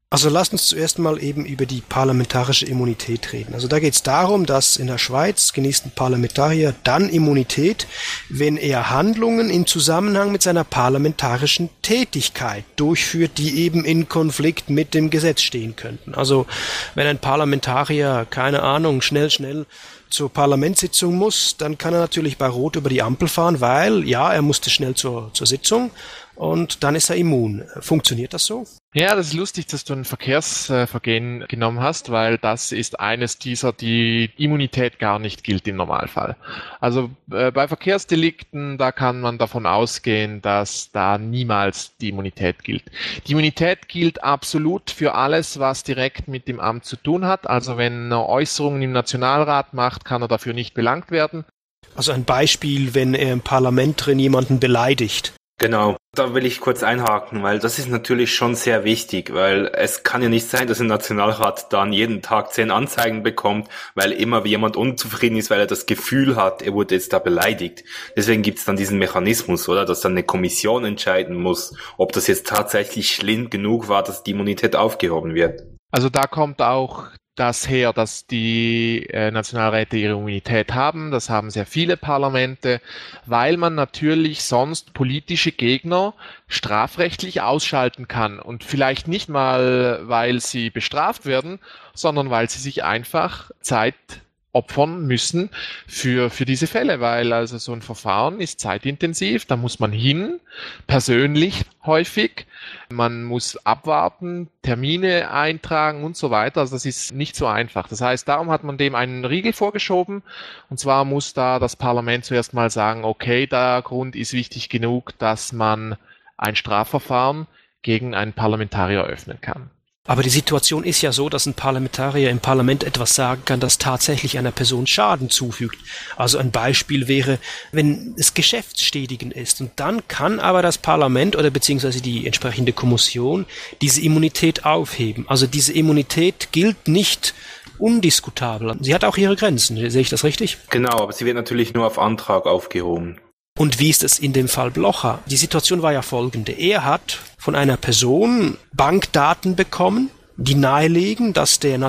Also lasst uns zuerst mal eben über die parlamentarische Immunität reden. Also da geht es darum, dass in der Schweiz genießt ein Parlamentarier dann Immunität, wenn er Handlungen im Zusammenhang mit seiner parlamentarischen Tätigkeit durchführt, die eben in Konflikt mit dem Gesetz stehen könnten. Also wenn ein Parlamentarier, keine Ahnung, schnell, schnell zur Parlamentssitzung muss, dann kann er natürlich bei Rot über die Ampel fahren, weil, ja, er musste schnell zur, zur Sitzung und dann ist er immun. Funktioniert das so? Ja, das ist lustig, dass du ein Verkehrsvergehen genommen hast, weil das ist eines dieser, die Immunität gar nicht gilt im Normalfall. Also äh, bei Verkehrsdelikten, da kann man davon ausgehen, dass da niemals die Immunität gilt. Die Immunität gilt absolut für alles, was direkt mit dem Amt zu tun hat. Also wenn er Äußerungen im Nationalrat macht, kann er dafür nicht belangt werden. Also ein Beispiel, wenn er im Parlament drin jemanden beleidigt. Genau, da will ich kurz einhaken, weil das ist natürlich schon sehr wichtig, weil es kann ja nicht sein, dass ein Nationalrat dann jeden Tag zehn Anzeigen bekommt, weil immer jemand unzufrieden ist, weil er das Gefühl hat, er wurde jetzt da beleidigt. Deswegen gibt es dann diesen Mechanismus, oder, dass dann eine Kommission entscheiden muss, ob das jetzt tatsächlich schlimm genug war, dass die Immunität aufgehoben wird. Also da kommt auch das her, dass die äh, Nationalräte ihre Immunität haben. Das haben sehr viele Parlamente, weil man natürlich sonst politische Gegner strafrechtlich ausschalten kann. Und vielleicht nicht mal, weil sie bestraft werden, sondern weil sie sich einfach Zeit opfern müssen für, für diese Fälle, weil also so ein Verfahren ist zeitintensiv, da muss man hin, persönlich häufig, man muss abwarten, Termine eintragen und so weiter, also das ist nicht so einfach. Das heißt, darum hat man dem einen Riegel vorgeschoben und zwar muss da das Parlament zuerst mal sagen, okay, der Grund ist wichtig genug, dass man ein Strafverfahren gegen einen Parlamentarier eröffnen kann. Aber die Situation ist ja so, dass ein Parlamentarier im Parlament etwas sagen kann, das tatsächlich einer Person Schaden zufügt. Also ein Beispiel wäre, wenn es geschäftsschädigend ist. Und dann kann aber das Parlament oder beziehungsweise die entsprechende Kommission diese Immunität aufheben. Also diese Immunität gilt nicht undiskutabel. Sie hat auch ihre Grenzen. Sehe ich das richtig? Genau, aber sie wird natürlich nur auf Antrag aufgehoben. Und wie ist es in dem Fall Blocher? Die Situation war ja folgende. Er hat von einer Person Bankdaten bekommen, die nahelegen, dass der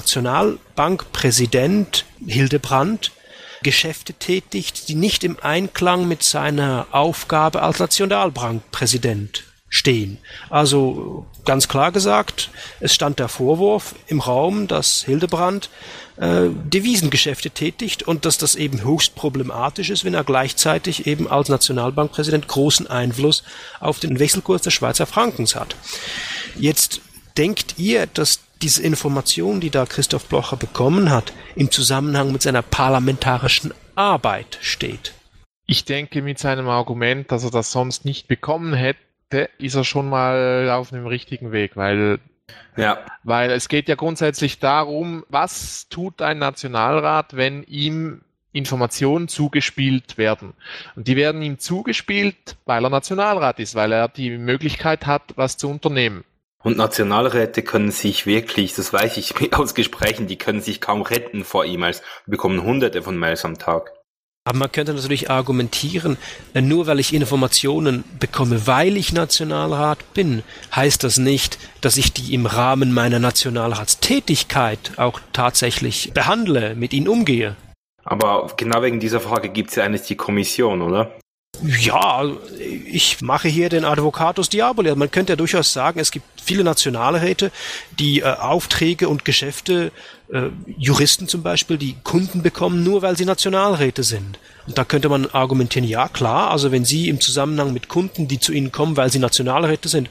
Nationalbankpräsident Hildebrand Geschäfte tätigt, die nicht im Einklang mit seiner Aufgabe als Nationalbankpräsident stehen. Also ganz klar gesagt, es stand der Vorwurf im Raum, dass Hildebrand äh, Devisengeschäfte tätigt und dass das eben höchst problematisch ist, wenn er gleichzeitig eben als Nationalbankpräsident großen Einfluss auf den Wechselkurs des Schweizer Frankens hat. Jetzt denkt ihr, dass diese Information, die da Christoph Blocher bekommen hat, im Zusammenhang mit seiner parlamentarischen Arbeit steht? Ich denke, mit seinem Argument, dass er das sonst nicht bekommen hätte, ist er schon mal auf einem richtigen Weg, weil, ja. weil es geht ja grundsätzlich darum, was tut ein Nationalrat, wenn ihm Informationen zugespielt werden. Und die werden ihm zugespielt, weil er Nationalrat ist, weil er die Möglichkeit hat, was zu unternehmen. Und Nationalräte können sich wirklich, das weiß ich aus Gesprächen, die können sich kaum retten vor ihm, als bekommen hunderte von Mails am Tag. Aber man könnte natürlich argumentieren, nur weil ich Informationen bekomme, weil ich Nationalrat bin, heißt das nicht, dass ich die im Rahmen meiner Nationalratstätigkeit auch tatsächlich behandle, mit ihnen umgehe. Aber genau wegen dieser Frage gibt es ja eigentlich die Kommission, oder? Ja, ich mache hier den Advocatus Diaboli. Man könnte ja durchaus sagen, es gibt viele Nationalräte, die äh, Aufträge und Geschäfte, äh, Juristen zum Beispiel, die Kunden bekommen, nur weil sie Nationalräte sind. Und da könnte man argumentieren, ja klar, also wenn sie im Zusammenhang mit Kunden, die zu ihnen kommen, weil sie Nationalräte sind,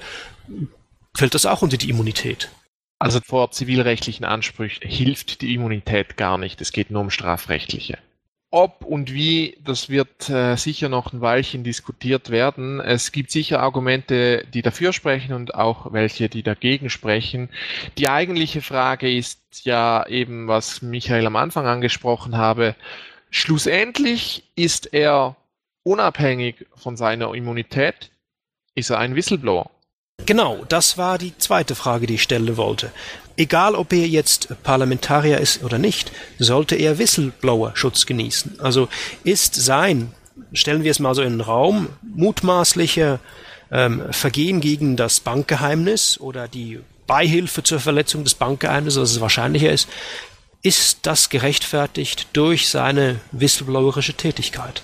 fällt das auch unter die Immunität. Also vor zivilrechtlichen Ansprüchen hilft die Immunität gar nicht. Es geht nur um strafrechtliche. Ob und wie, das wird äh, sicher noch ein Weilchen diskutiert werden. Es gibt sicher Argumente, die dafür sprechen und auch welche, die dagegen sprechen. Die eigentliche Frage ist ja eben, was Michael am Anfang angesprochen habe. Schlussendlich ist er unabhängig von seiner Immunität, ist er ein Whistleblower. Genau, das war die zweite Frage, die ich stellen wollte. Egal, ob er jetzt Parlamentarier ist oder nicht, sollte er Whistleblower-Schutz genießen. Also ist sein, stellen wir es mal so in den Raum, mutmaßliche ähm, Vergehen gegen das Bankgeheimnis oder die Beihilfe zur Verletzung des Bankgeheimnisses, dass es wahrscheinlicher ist. Ist das gerechtfertigt durch seine whistleblowerische Tätigkeit?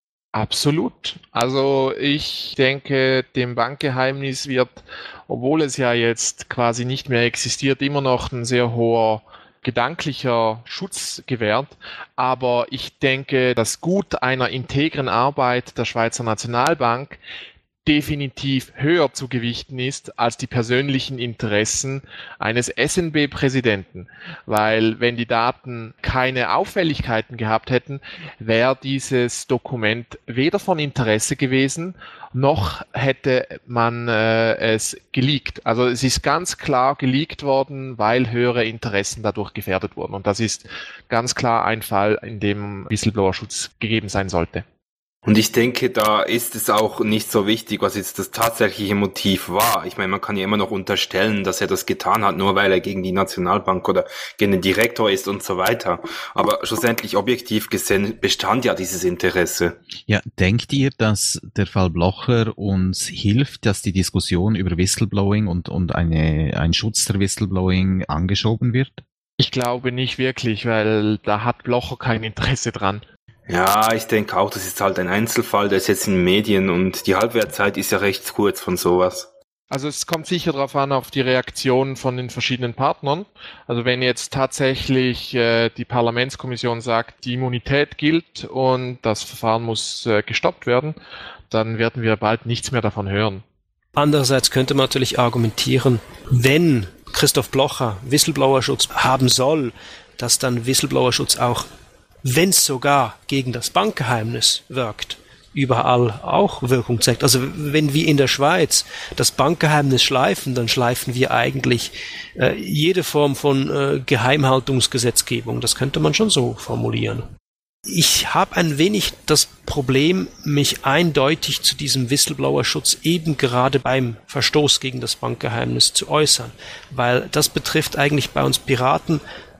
Absolut. Also ich denke, dem Bankgeheimnis wird, obwohl es ja jetzt quasi nicht mehr existiert, immer noch ein sehr hoher gedanklicher Schutz gewährt. Aber ich denke, das Gut einer integren Arbeit der Schweizer Nationalbank definitiv höher zu gewichten ist als die persönlichen Interessen eines S N B-Präsidenten. Weil wenn die Daten keine Auffälligkeiten gehabt hätten, wäre dieses Dokument weder von Interesse gewesen, noch hätte man äh, es geleakt. Also es ist ganz klar geleakt worden, weil höhere Interessen dadurch gefährdet wurden. Und das ist ganz klar ein Fall, in dem Whistleblower-Schutz gegeben sein sollte. Und ich denke, da ist es auch nicht so wichtig, was jetzt das tatsächliche Motiv war. Ich meine, man kann ja immer noch unterstellen, dass er das getan hat, nur weil er gegen die Nationalbank oder gegen den Direktor ist und so weiter. Aber schlussendlich objektiv gesehen bestand ja dieses Interesse. Ja, denkt ihr, dass der Fall Blocher uns hilft, dass die Diskussion über Whistleblowing und, und eine, ein Schutz der Whistleblowing angeschoben wird? Ich glaube nicht wirklich, weil da hat Blocher kein Interesse dran. Ja, ich denke auch, das ist halt ein Einzelfall, der ist jetzt in den Medien und die Halbwertzeit ist ja recht kurz von sowas. Also es kommt sicher darauf an, auf die Reaktion von den verschiedenen Partnern. Also wenn jetzt tatsächlich äh, die Parlamentskommission sagt, die Immunität gilt und das Verfahren muss äh, gestoppt werden, dann werden wir bald nichts mehr davon hören. Andererseits könnte man natürlich argumentieren, wenn Christoph Blocher Whistleblower-Schutz haben soll, dass dann Whistleblower-Schutz auch, wenn es sogar gegen das Bankgeheimnis wirkt, überall auch Wirkung zeigt. Also wenn wir in der Schweiz das Bankgeheimnis schleifen, dann schleifen wir eigentlich äh, jede Form von äh, Geheimhaltungsgesetzgebung. Das könnte man schon so formulieren. Ich habe ein wenig das Problem, mich eindeutig zu diesem Whistleblower-Schutz eben gerade beim Verstoß gegen das Bankgeheimnis zu äußern, weil das betrifft eigentlich bei uns Piraten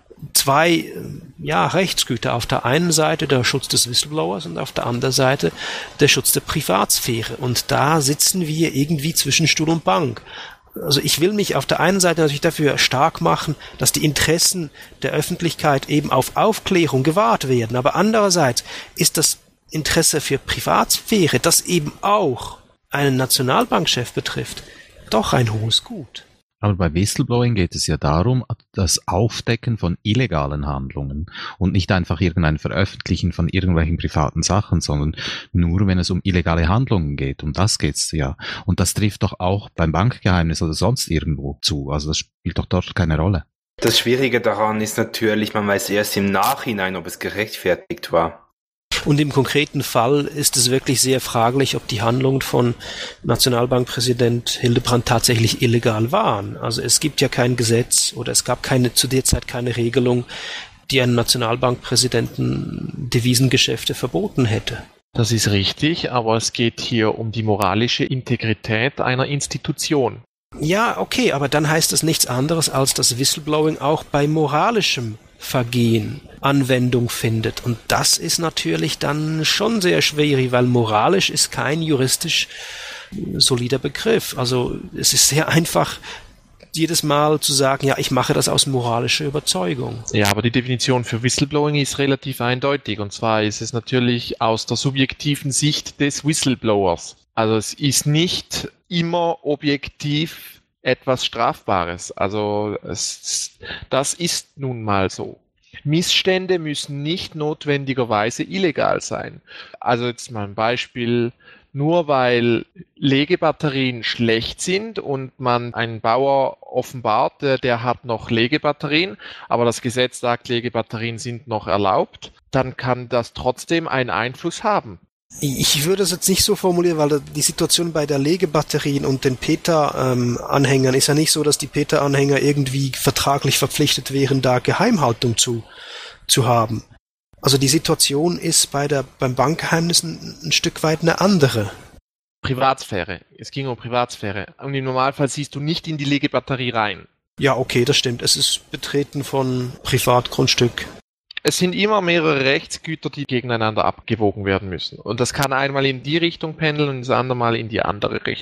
zwei ja, Rechtsgüter. Auf der einen Seite der Schutz des Whistleblowers und auf der anderen Seite der Schutz der Privatsphäre. Und da sitzen wir irgendwie zwischen Stuhl und Bank. Also ich will mich auf der einen Seite natürlich dafür stark machen, dass die Interessen der Öffentlichkeit eben auf Aufklärung gewahrt werden. Aber andererseits ist das Interesse für Privatsphäre, das eben auch einen Nationalbankchef betrifft, doch ein hohes Gut. Aber bei Whistleblowing geht es ja darum, das Aufdecken von illegalen Handlungen und nicht einfach irgendein Veröffentlichen von irgendwelchen privaten Sachen, sondern nur, wenn es um illegale Handlungen geht. Um das geht's ja. Und das trifft doch auch beim Bankgeheimnis oder sonst irgendwo zu. Also das spielt doch dort keine Rolle. Das Schwierige daran ist natürlich, man weiß erst im Nachhinein, ob es gerechtfertigt war. Und im konkreten Fall ist es wirklich sehr fraglich, ob die Handlungen von Nationalbankpräsident Hildebrand tatsächlich illegal waren. Also es gibt ja kein Gesetz oder es gab keine zu der Zeit keine Regelung, die einem Nationalbankpräsidenten Devisengeschäfte verboten hätte. Das ist richtig, aber es geht hier um die moralische Integrität einer Institution. Ja, okay, aber dann heißt das nichts anderes, als dass Whistleblowing auch bei moralischem Vergehen Anwendung findet. Und das ist natürlich dann schon sehr schwierig, weil moralisch ist kein juristisch solider Begriff. Also es ist sehr einfach, jedes Mal zu sagen, ja, ich mache das aus moralischer Überzeugung. Ja, aber die Definition für Whistleblowing ist relativ eindeutig. Und zwar ist es natürlich aus der subjektiven Sicht des Whistleblowers. Also es ist nicht immer objektiv etwas Strafbares. Also es, das ist nun mal so. Missstände müssen nicht notwendigerweise illegal sein. Also jetzt mal ein Beispiel, nur weil Legebatterien schlecht sind und man einen Bauer offenbart, der, der hat noch Legebatterien, aber das Gesetz sagt, Legebatterien sind noch erlaubt, dann kann das trotzdem einen Einfluss haben. Ich würde es jetzt nicht so formulieren, weil die Situation bei der Legebatterien und den PETA-Anhängern ist ja nicht so, dass die PETA-Anhänger irgendwie vertraglich verpflichtet wären, da Geheimhaltung zu, zu haben. Also die Situation ist bei der, beim Bankgeheimnis ein, ein Stück weit eine andere. Privatsphäre. Es ging um Privatsphäre. Und im Normalfall siehst du nicht in die Legebatterie rein. Ja, okay, das stimmt. Es ist Betreten von Privatgrundstück. Es sind immer mehrere Rechtsgüter, die gegeneinander abgewogen werden müssen. Und das kann einmal in die Richtung pendeln und das andere Mal in die andere Richtung.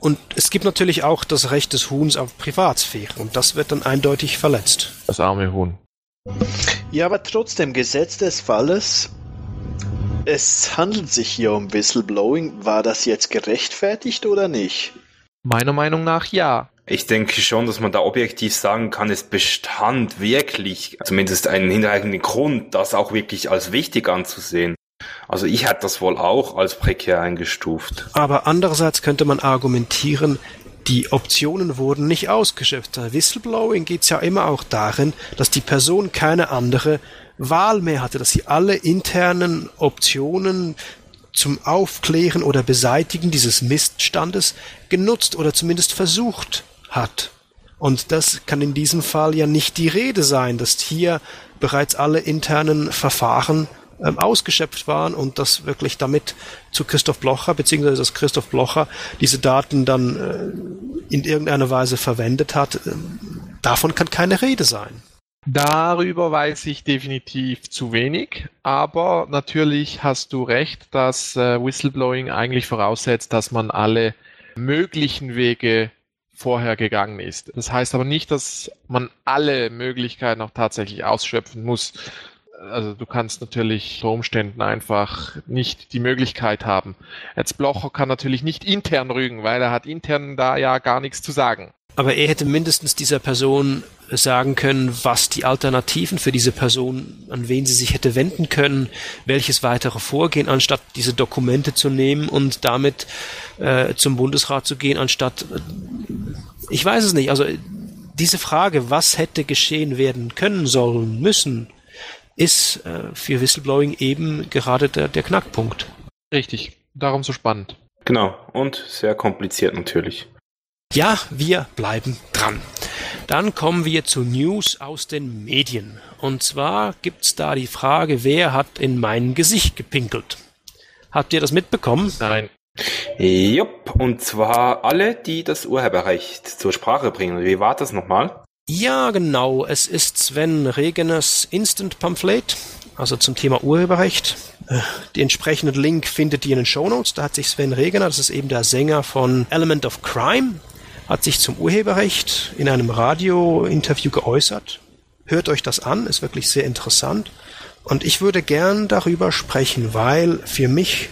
Und es gibt natürlich auch das Recht des Huhns auf Privatsphäre und das wird dann eindeutig verletzt. Das arme Huhn. Ja, aber trotzdem, Gesetz des Falles, es handelt sich hier um Whistleblowing. War das jetzt gerechtfertigt oder nicht? Meiner Meinung nach ja. Ich denke schon, dass man da objektiv sagen kann, es bestand wirklich zumindest einen hinreichenden Grund, das auch wirklich als wichtig anzusehen. Also ich hätte das wohl auch als prekär eingestuft. Aber andererseits könnte man argumentieren, die Optionen wurden nicht ausgeschöpft. Bei Whistleblowing geht es ja immer auch darin, dass die Person keine andere Wahl mehr hatte, dass sie alle internen Optionen zum Aufklären oder Beseitigen dieses Missstandes genutzt oder zumindest versucht hat. Und das kann in diesem Fall ja nicht die Rede sein, dass hier bereits alle internen Verfahren ähm, ausgeschöpft waren und dass wirklich damit zu Christoph Blocher, beziehungsweise dass Christoph Blocher diese Daten dann äh, in irgendeiner Weise verwendet hat. Äh, davon kann keine Rede sein. Darüber weiß ich definitiv zu wenig, aber natürlich hast du recht, dass äh, Whistleblowing eigentlich voraussetzt, dass man alle möglichen Wege vorher gegangen ist. Das heißt aber nicht, dass man alle Möglichkeiten auch tatsächlich ausschöpfen muss. Also du kannst natürlich unter Umständen einfach nicht die Möglichkeit haben. Jetzt Blocher kann natürlich nicht intern rügen, weil er hat intern da ja gar nichts zu sagen. Aber er hätte mindestens dieser Person sagen können, was die Alternativen für diese Person, an wen sie sich hätte wenden können, welches weitere Vorgehen, anstatt diese Dokumente zu nehmen und damit äh, zum Bundesrat zu gehen, anstatt, äh, ich weiß es nicht, also diese Frage, was hätte geschehen werden können, sollen, müssen, ist äh, für Whistleblowing eben gerade der, der Knackpunkt. Richtig, darum so spannend. Genau, und sehr kompliziert natürlich. Ja, wir bleiben dran. Dann kommen wir zu News aus den Medien. Und zwar gibt's da die Frage, wer hat in mein Gesicht gepinkelt? Habt ihr das mitbekommen? Nein. Jupp, und zwar alle, die das Urheberrecht zur Sprache bringen. Wie war das nochmal? Ja, genau. Es ist Sven Regeners Instant Pamphlet, also zum Thema Urheberrecht. Den entsprechenden Link findet ihr in den Shownotes. Da hat sich Sven Regener, das ist eben der Sänger von Element of Crime, hat sich zum Urheberrecht in einem Radio-Interview geäußert. Hört euch das an, ist wirklich sehr interessant. Und ich würde gern darüber sprechen, weil für mich,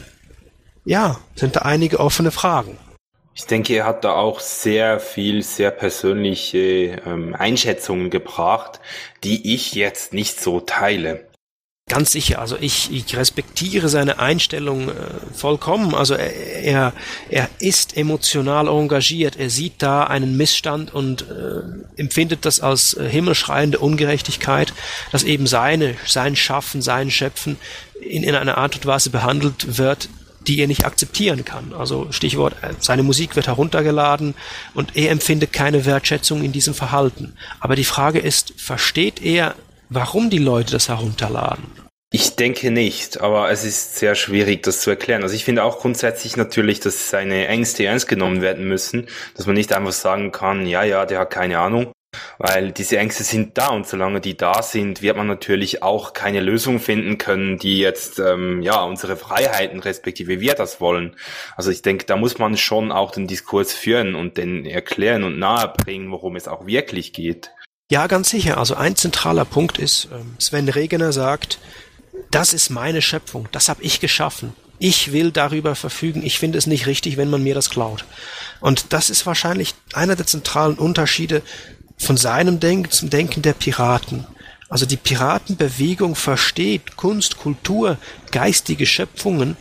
ja, sind da einige offene Fragen. Ich denke, er hat da auch sehr viel, sehr persönliche ähm, Einschätzungen gebracht, die ich jetzt nicht so teile. Ganz sicher, also ich, ich respektiere seine Einstellung äh, vollkommen. Also er, er, er ist emotional engagiert, er sieht da einen Missstand und äh, empfindet das als äh, himmelschreiende Ungerechtigkeit, dass eben seine, sein Schaffen, sein Schöpfen in, in einer Art und Weise behandelt wird, die er nicht akzeptieren kann. Also Stichwort, seine Musik wird heruntergeladen und er empfindet keine Wertschätzung in diesem Verhalten. Aber die Frage ist, versteht er, warum die Leute das herunterladen? Ich denke nicht, aber es ist sehr schwierig, das zu erklären. Also ich finde auch grundsätzlich natürlich, dass seine Ängste ernst genommen werden müssen, dass man nicht einfach sagen kann, ja, ja, der hat keine Ahnung, weil diese Ängste sind da und solange die da sind, wird man natürlich auch keine Lösung finden können, die jetzt, ähm, ja, unsere Freiheiten respektive wir das wollen. Also ich denke, da muss man schon auch den Diskurs führen und den erklären und nahebringen, worum es auch wirklich geht. Ja, ganz sicher. Also ein zentraler Punkt ist, Sven Regener sagt, das ist meine Schöpfung, das habe ich geschaffen. Ich will darüber verfügen, ich finde es nicht richtig, wenn man mir das klaut. Und das ist wahrscheinlich einer der zentralen Unterschiede von seinem Denken zum Denken der Piraten. Also die Piratenbewegung versteht Kunst, Kultur, geistige Schöpfungen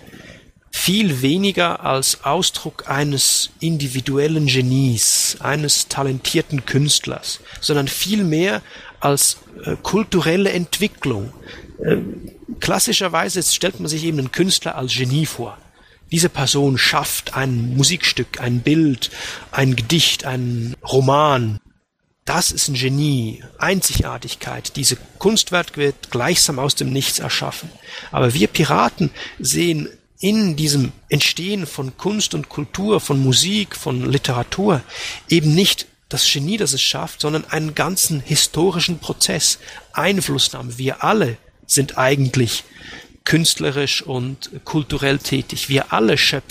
viel weniger als Ausdruck eines individuellen Genies, eines talentierten Künstlers, sondern vielmehr als äh, kulturelle Entwicklung. Äh, klassischerweise stellt man sich eben einen Künstler als Genie vor. Diese Person schafft ein Musikstück, ein Bild, ein Gedicht, ein Roman. Das ist ein Genie, Einzigartigkeit. Diese Kunstwerk wird gleichsam aus dem Nichts erschaffen. Aber wir Piraten sehen in diesem Entstehen von Kunst und Kultur, von Musik, von Literatur eben nicht das Genie, das es schafft, sondern einen ganzen historischen Prozess, Einflussnahme. Wir alle sind eigentlich künstlerisch und kulturell tätig. Wir alle schöpfen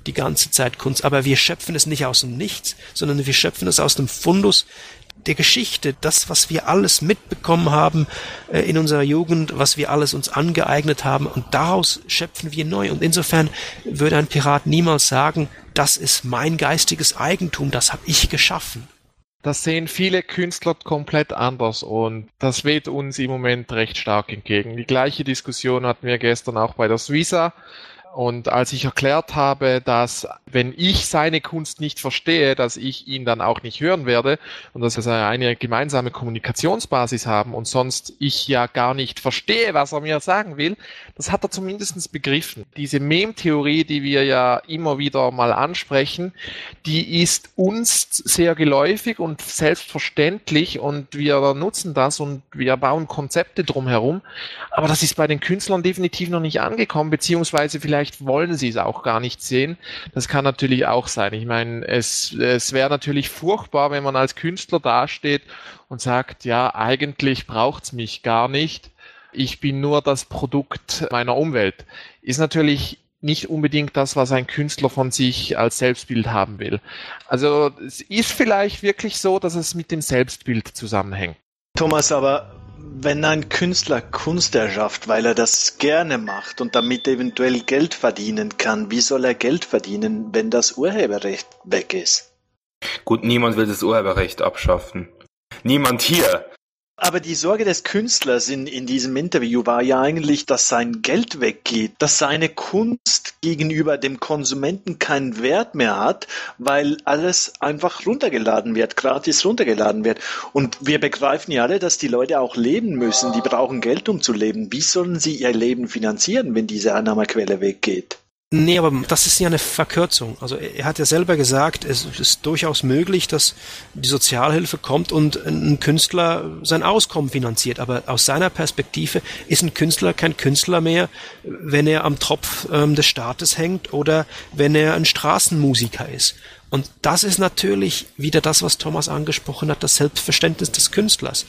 die ganze Zeit Kunst, aber wir schöpfen es nicht aus dem Nichts, sondern wir schöpfen es aus dem Fundus der Geschichte, das, was wir alles mitbekommen haben äh, in unserer Jugend, was wir alles uns angeeignet haben, und daraus schöpfen wir neu. Und insofern würde ein Pirat niemals sagen, das ist mein geistiges Eigentum, das habe ich geschaffen. Das sehen viele Künstler komplett anders und das weht uns im Moment recht stark entgegen. Die gleiche Diskussion hatten wir gestern auch bei der Suiza. Und als ich erklärt habe, dass wenn ich seine Kunst nicht verstehe, dass ich ihn dann auch nicht hören werde und dass wir eine gemeinsame Kommunikationsbasis haben und sonst ich ja gar nicht verstehe, was er mir sagen will, das hat er zumindest begriffen. Diese Mem-Theorie, die wir ja immer wieder mal ansprechen, die ist uns sehr geläufig und selbstverständlich und wir nutzen das und wir bauen Konzepte drumherum, aber das ist bei den Künstlern definitiv noch nicht angekommen, beziehungsweise vielleicht Vielleicht wollen sie es auch gar nicht sehen. Das kann natürlich auch sein. Ich meine, es, es wäre natürlich furchtbar, wenn man als Künstler dasteht und sagt, ja, eigentlich braucht's mich gar nicht. Ich bin nur das Produkt meiner Umwelt. Ist natürlich nicht unbedingt das, was ein Künstler von sich als Selbstbild haben will. Also es ist vielleicht wirklich so, dass es mit dem Selbstbild zusammenhängt. Thomas, aber wenn ein Künstler Kunst erschafft, weil er das gerne macht und damit eventuell Geld verdienen kann, wie soll er Geld verdienen, wenn das Urheberrecht weg ist? Gut, niemand will das Urheberrecht abschaffen. Niemand hier. Aber die Sorge des Künstlers in, in diesem Interview war ja eigentlich, dass sein Geld weggeht, dass seine Kunst gegenüber dem Konsumenten keinen Wert mehr hat, weil alles einfach runtergeladen wird, gratis runtergeladen wird. Und wir begreifen ja alle, dass die Leute auch leben müssen, die brauchen Geld, um zu leben. Wie sollen sie ihr Leben finanzieren, wenn diese Einnahmequelle weggeht? Nee, aber das ist ja eine Verkürzung. Also er hat ja selber gesagt, es ist durchaus möglich, dass die Sozialhilfe kommt und ein Künstler sein Auskommen finanziert. Aber aus seiner Perspektive ist ein Künstler kein Künstler mehr, wenn er am Tropf ähm, des Staates hängt oder wenn er ein Straßenmusiker ist. Und das ist natürlich wieder das, was Thomas angesprochen hat, das Selbstverständnis des Künstlers.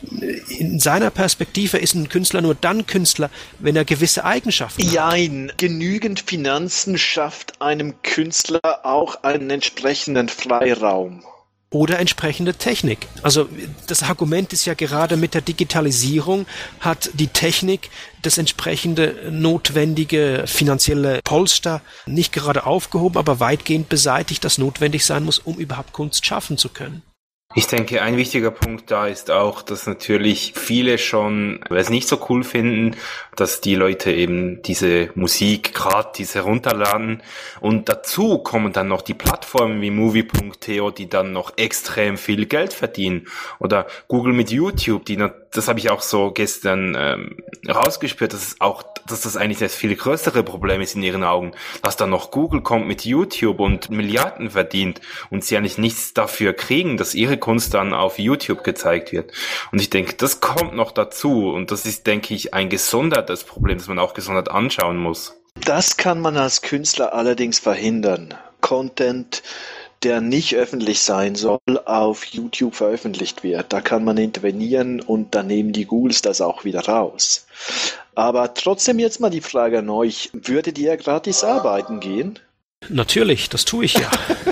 In seiner Perspektive ist ein Künstler nur dann Künstler, wenn er gewisse Eigenschaften hat. Jein, genügend Finanzen schafft einem Künstler auch einen entsprechenden Freiraum. Oder entsprechende Technik. Also das Argument ist ja gerade, mit der Digitalisierung hat die Technik das entsprechende notwendige finanzielle Polster nicht gerade aufgehoben, aber weitgehend beseitigt, das notwendig sein muss, um überhaupt Kunst schaffen zu können. Ich denke, ein wichtiger Punkt da ist auch, dass natürlich viele schon es nicht so cool finden, dass die Leute eben diese Musik gratis herunterladen. Und dazu kommen dann noch die Plattformen wie movie punkt to, die dann noch extrem viel Geld verdienen. Oder Google mit YouTube, die das habe ich auch so gestern ähm, rausgespürt, dass es auch, dass das eigentlich das viel größere Problem ist in ihren Augen, dass dann noch Google kommt mit YouTube und Milliarden verdient und sie eigentlich nichts dafür kriegen, dass ihre Kunst dann auf YouTube gezeigt wird. Und ich denke, das kommt noch dazu und das ist, denke ich, ein gesondertes Problem, das man auch gesondert anschauen muss. Das kann man als Künstler allerdings verhindern. Content, der nicht öffentlich sein soll, auf YouTube veröffentlicht wird. Da kann man intervenieren und dann nehmen die Googles das auch wieder raus. Aber trotzdem jetzt mal die Frage an euch, würdet ihr gratis arbeiten gehen? Natürlich, das tue ich ja.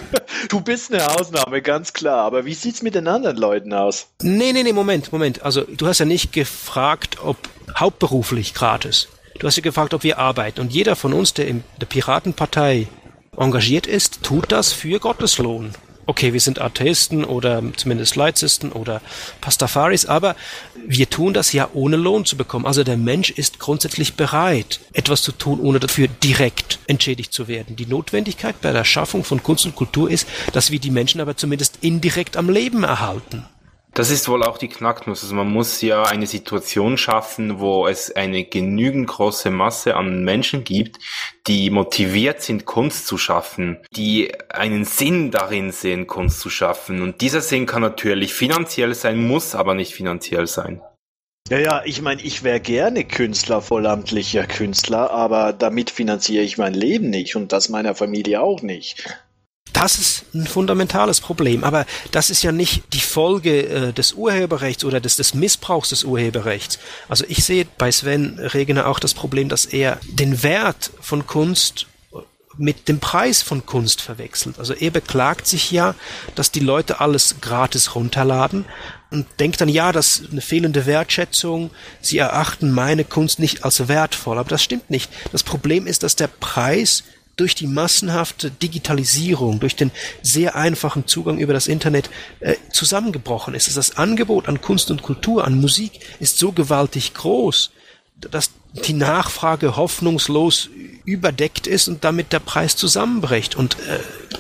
Du bist eine Ausnahme, ganz klar. Aber wie sieht's mit den anderen Leuten aus? Nee, nee, nee, Moment, Moment. Also du hast ja nicht gefragt, ob hauptberuflich gratis. Du hast ja gefragt, ob wir arbeiten. Und jeder von uns, der in der Piratenpartei engagiert ist, tut das für Gotteslohn. Okay, wir sind Atheisten oder zumindest Laizisten oder Pastafaris, aber wir tun das ja ohne Lohn zu bekommen. Also der Mensch ist grundsätzlich bereit, etwas zu tun, ohne dafür direkt entschädigt zu werden. Die Notwendigkeit bei der Schaffung von Kunst und Kultur ist, dass wir die Menschen aber zumindest indirekt am Leben erhalten. Das ist wohl auch die Knacknuss. Also man muss ja eine Situation schaffen, wo es eine genügend große Masse an Menschen gibt, die motiviert sind, Kunst zu schaffen, die einen Sinn darin sehen, Kunst zu schaffen. Und dieser Sinn kann natürlich finanziell sein, muss aber nicht finanziell sein. Ja, ja, ich meine, ich wäre gerne Künstler, vollamtlicher Künstler, aber damit finanziere ich mein Leben nicht und das meiner Familie auch nicht. Das ist ein fundamentales Problem, aber das ist ja nicht die Folge äh, des Urheberrechts oder des, des Missbrauchs des Urheberrechts. Also ich sehe bei Sven Regener auch das Problem, dass er den Wert von Kunst mit dem Preis von Kunst verwechselt. Also er beklagt sich ja, dass die Leute alles gratis runterladen und denkt dann, ja, das ist eine fehlende Wertschätzung, sie erachten meine Kunst nicht als wertvoll. Aber das stimmt nicht. Das Problem ist, dass der Preis durch die massenhafte Digitalisierung, durch den sehr einfachen Zugang über das Internet äh, zusammengebrochen ist. Also das Angebot an Kunst und Kultur, an Musik ist so gewaltig groß, dass die Nachfrage hoffnungslos überdeckt ist und damit der Preis zusammenbricht. Und äh,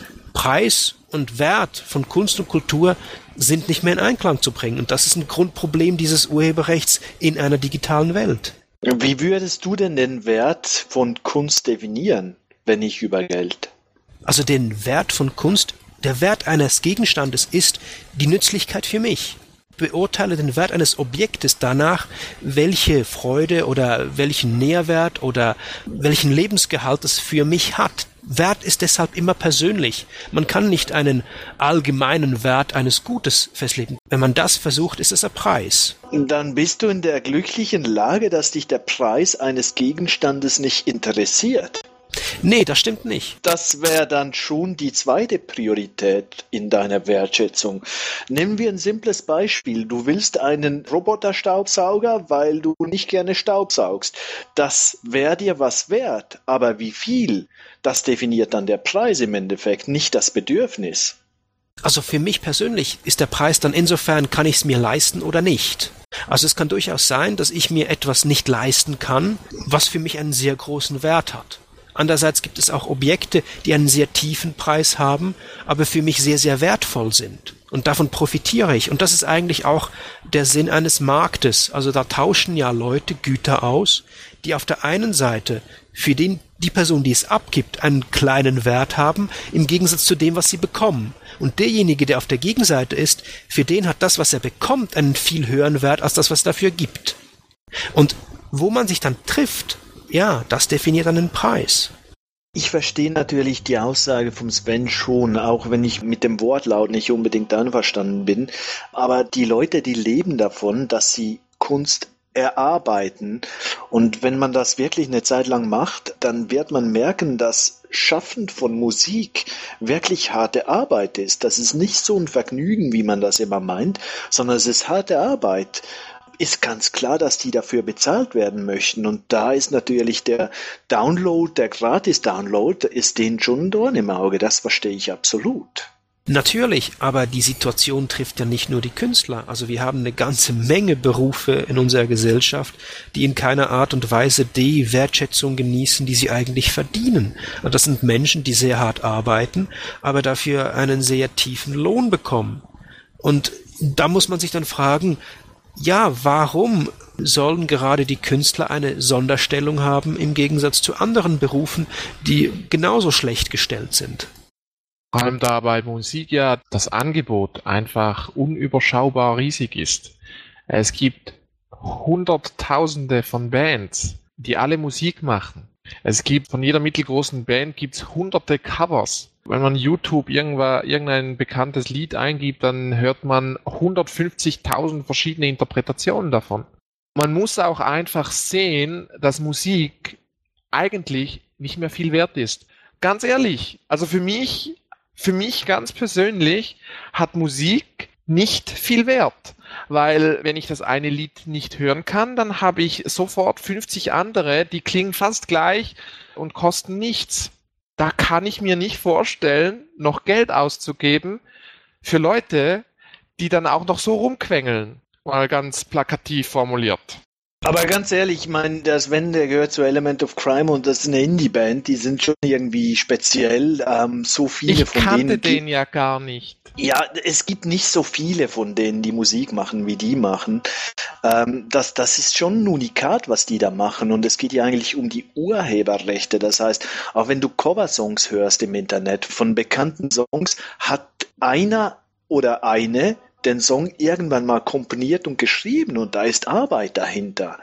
Preis und Wert von Kunst und Kultur sind nicht mehr in Einklang zu bringen. Und das ist ein Grundproblem dieses Urheberrechts in einer digitalen Welt. Wie würdest du denn den Wert von Kunst definieren, wenn nicht über Geld? Also den Wert von Kunst, der Wert eines Gegenstandes ist die Nützlichkeit für mich. Beurteile den Wert eines Objektes danach, welche Freude oder welchen Nährwert oder welchen Lebensgehalt es für mich hat. Wert ist deshalb immer persönlich. Man kann nicht einen allgemeinen Wert eines Gutes festlegen. Wenn man das versucht, ist es ein Preis. Dann bist du in der glücklichen Lage, dass dich der Preis eines Gegenstandes nicht interessiert. Nee, das stimmt nicht. Das wäre dann schon die zweite Priorität in deiner Wertschätzung. Nehmen wir ein simples Beispiel. Du willst einen Roboterstaubsauger, weil du nicht gerne staubsaugst. Das wäre dir was wert, aber wie viel? Das definiert dann der Preis im Endeffekt, nicht das Bedürfnis. Also für mich persönlich ist der Preis dann insofern, kann ich es mir leisten oder nicht. Also es kann durchaus sein, dass ich mir etwas nicht leisten kann, was für mich einen sehr großen Wert hat. Andererseits gibt es auch Objekte, die einen sehr tiefen Preis haben, aber für mich sehr, sehr wertvoll sind. Und davon profitiere ich. Und das ist eigentlich auch der Sinn eines Marktes. Also da tauschen ja Leute Güter aus, die auf der einen Seite für den, die Person, die es abgibt, einen kleinen Wert haben, im Gegensatz zu dem, was sie bekommen. Und derjenige, der auf der Gegenseite ist, für den hat das, was er bekommt, einen viel höheren Wert als das, was er dafür gibt. Und wo man sich dann trifft, ja, das definiert einen Preis. Ich verstehe natürlich die Aussage vom Sven schon, auch wenn ich mit dem Wortlaut nicht unbedingt einverstanden bin. Aber die Leute, die leben davon, dass sie Kunst erarbeiten. Und wenn man das wirklich eine Zeit lang macht, dann wird man merken, dass Schaffen von Musik wirklich harte Arbeit ist. Das ist nicht so ein Vergnügen, wie man das immer meint, sondern es ist harte Arbeit. Ist ganz klar, dass die dafür bezahlt werden möchten. Und da ist natürlich der Download, der Gratis-Download, ist denen schon ein Dorn im Auge. Das verstehe ich absolut. Natürlich, aber die Situation trifft ja nicht nur die Künstler. Also wir haben eine ganze Menge Berufe in unserer Gesellschaft, die in keiner Art und Weise die Wertschätzung genießen, die sie eigentlich verdienen. Und das sind Menschen, die sehr hart arbeiten, aber dafür einen sehr tiefen Lohn bekommen. Und da muss man sich dann fragen, ja, warum sollen gerade die Künstler eine Sonderstellung haben im Gegensatz zu anderen Berufen, die genauso schlecht gestellt sind? Vor allem da bei Musik ja das Angebot einfach unüberschaubar riesig ist. Es gibt Hunderttausende von Bands, die alle Musik machen. Es gibt von jeder mittelgroßen Band gibt's hunderte Covers. Wenn man YouTube irgendwann, irgendein bekanntes Lied eingibt, dann hört man hundertfünfzigtausend verschiedene Interpretationen davon. Man muss auch einfach sehen, dass Musik eigentlich nicht mehr viel wert ist. Ganz ehrlich, also für mich, für mich ganz persönlich hat Musik nicht viel Wert. Weil wenn ich das eine Lied nicht hören kann, dann habe ich sofort fünfzig andere, die klingen fast gleich und kosten nichts. Da kann ich mir nicht vorstellen, noch Geld auszugeben für Leute, die dann auch noch so rumquengeln, mal ganz plakativ formuliert. Aber ganz ehrlich, ich meine, der Sven, der gehört zu Element of Crime und das ist eine Indie-Band, die sind schon irgendwie speziell, ähm, so viele ich von denen. Ich kannte den ja gar nicht. Ja, es gibt nicht so viele von denen, die Musik machen, wie die machen. Ähm, das, das ist schon ein Unikat, was die da machen und es geht ja eigentlich um die Urheberrechte. Das heißt, auch wenn du Coversongs hörst im Internet von bekannten Songs, hat einer oder eine den Song irgendwann mal komponiert und geschrieben und da ist Arbeit dahinter.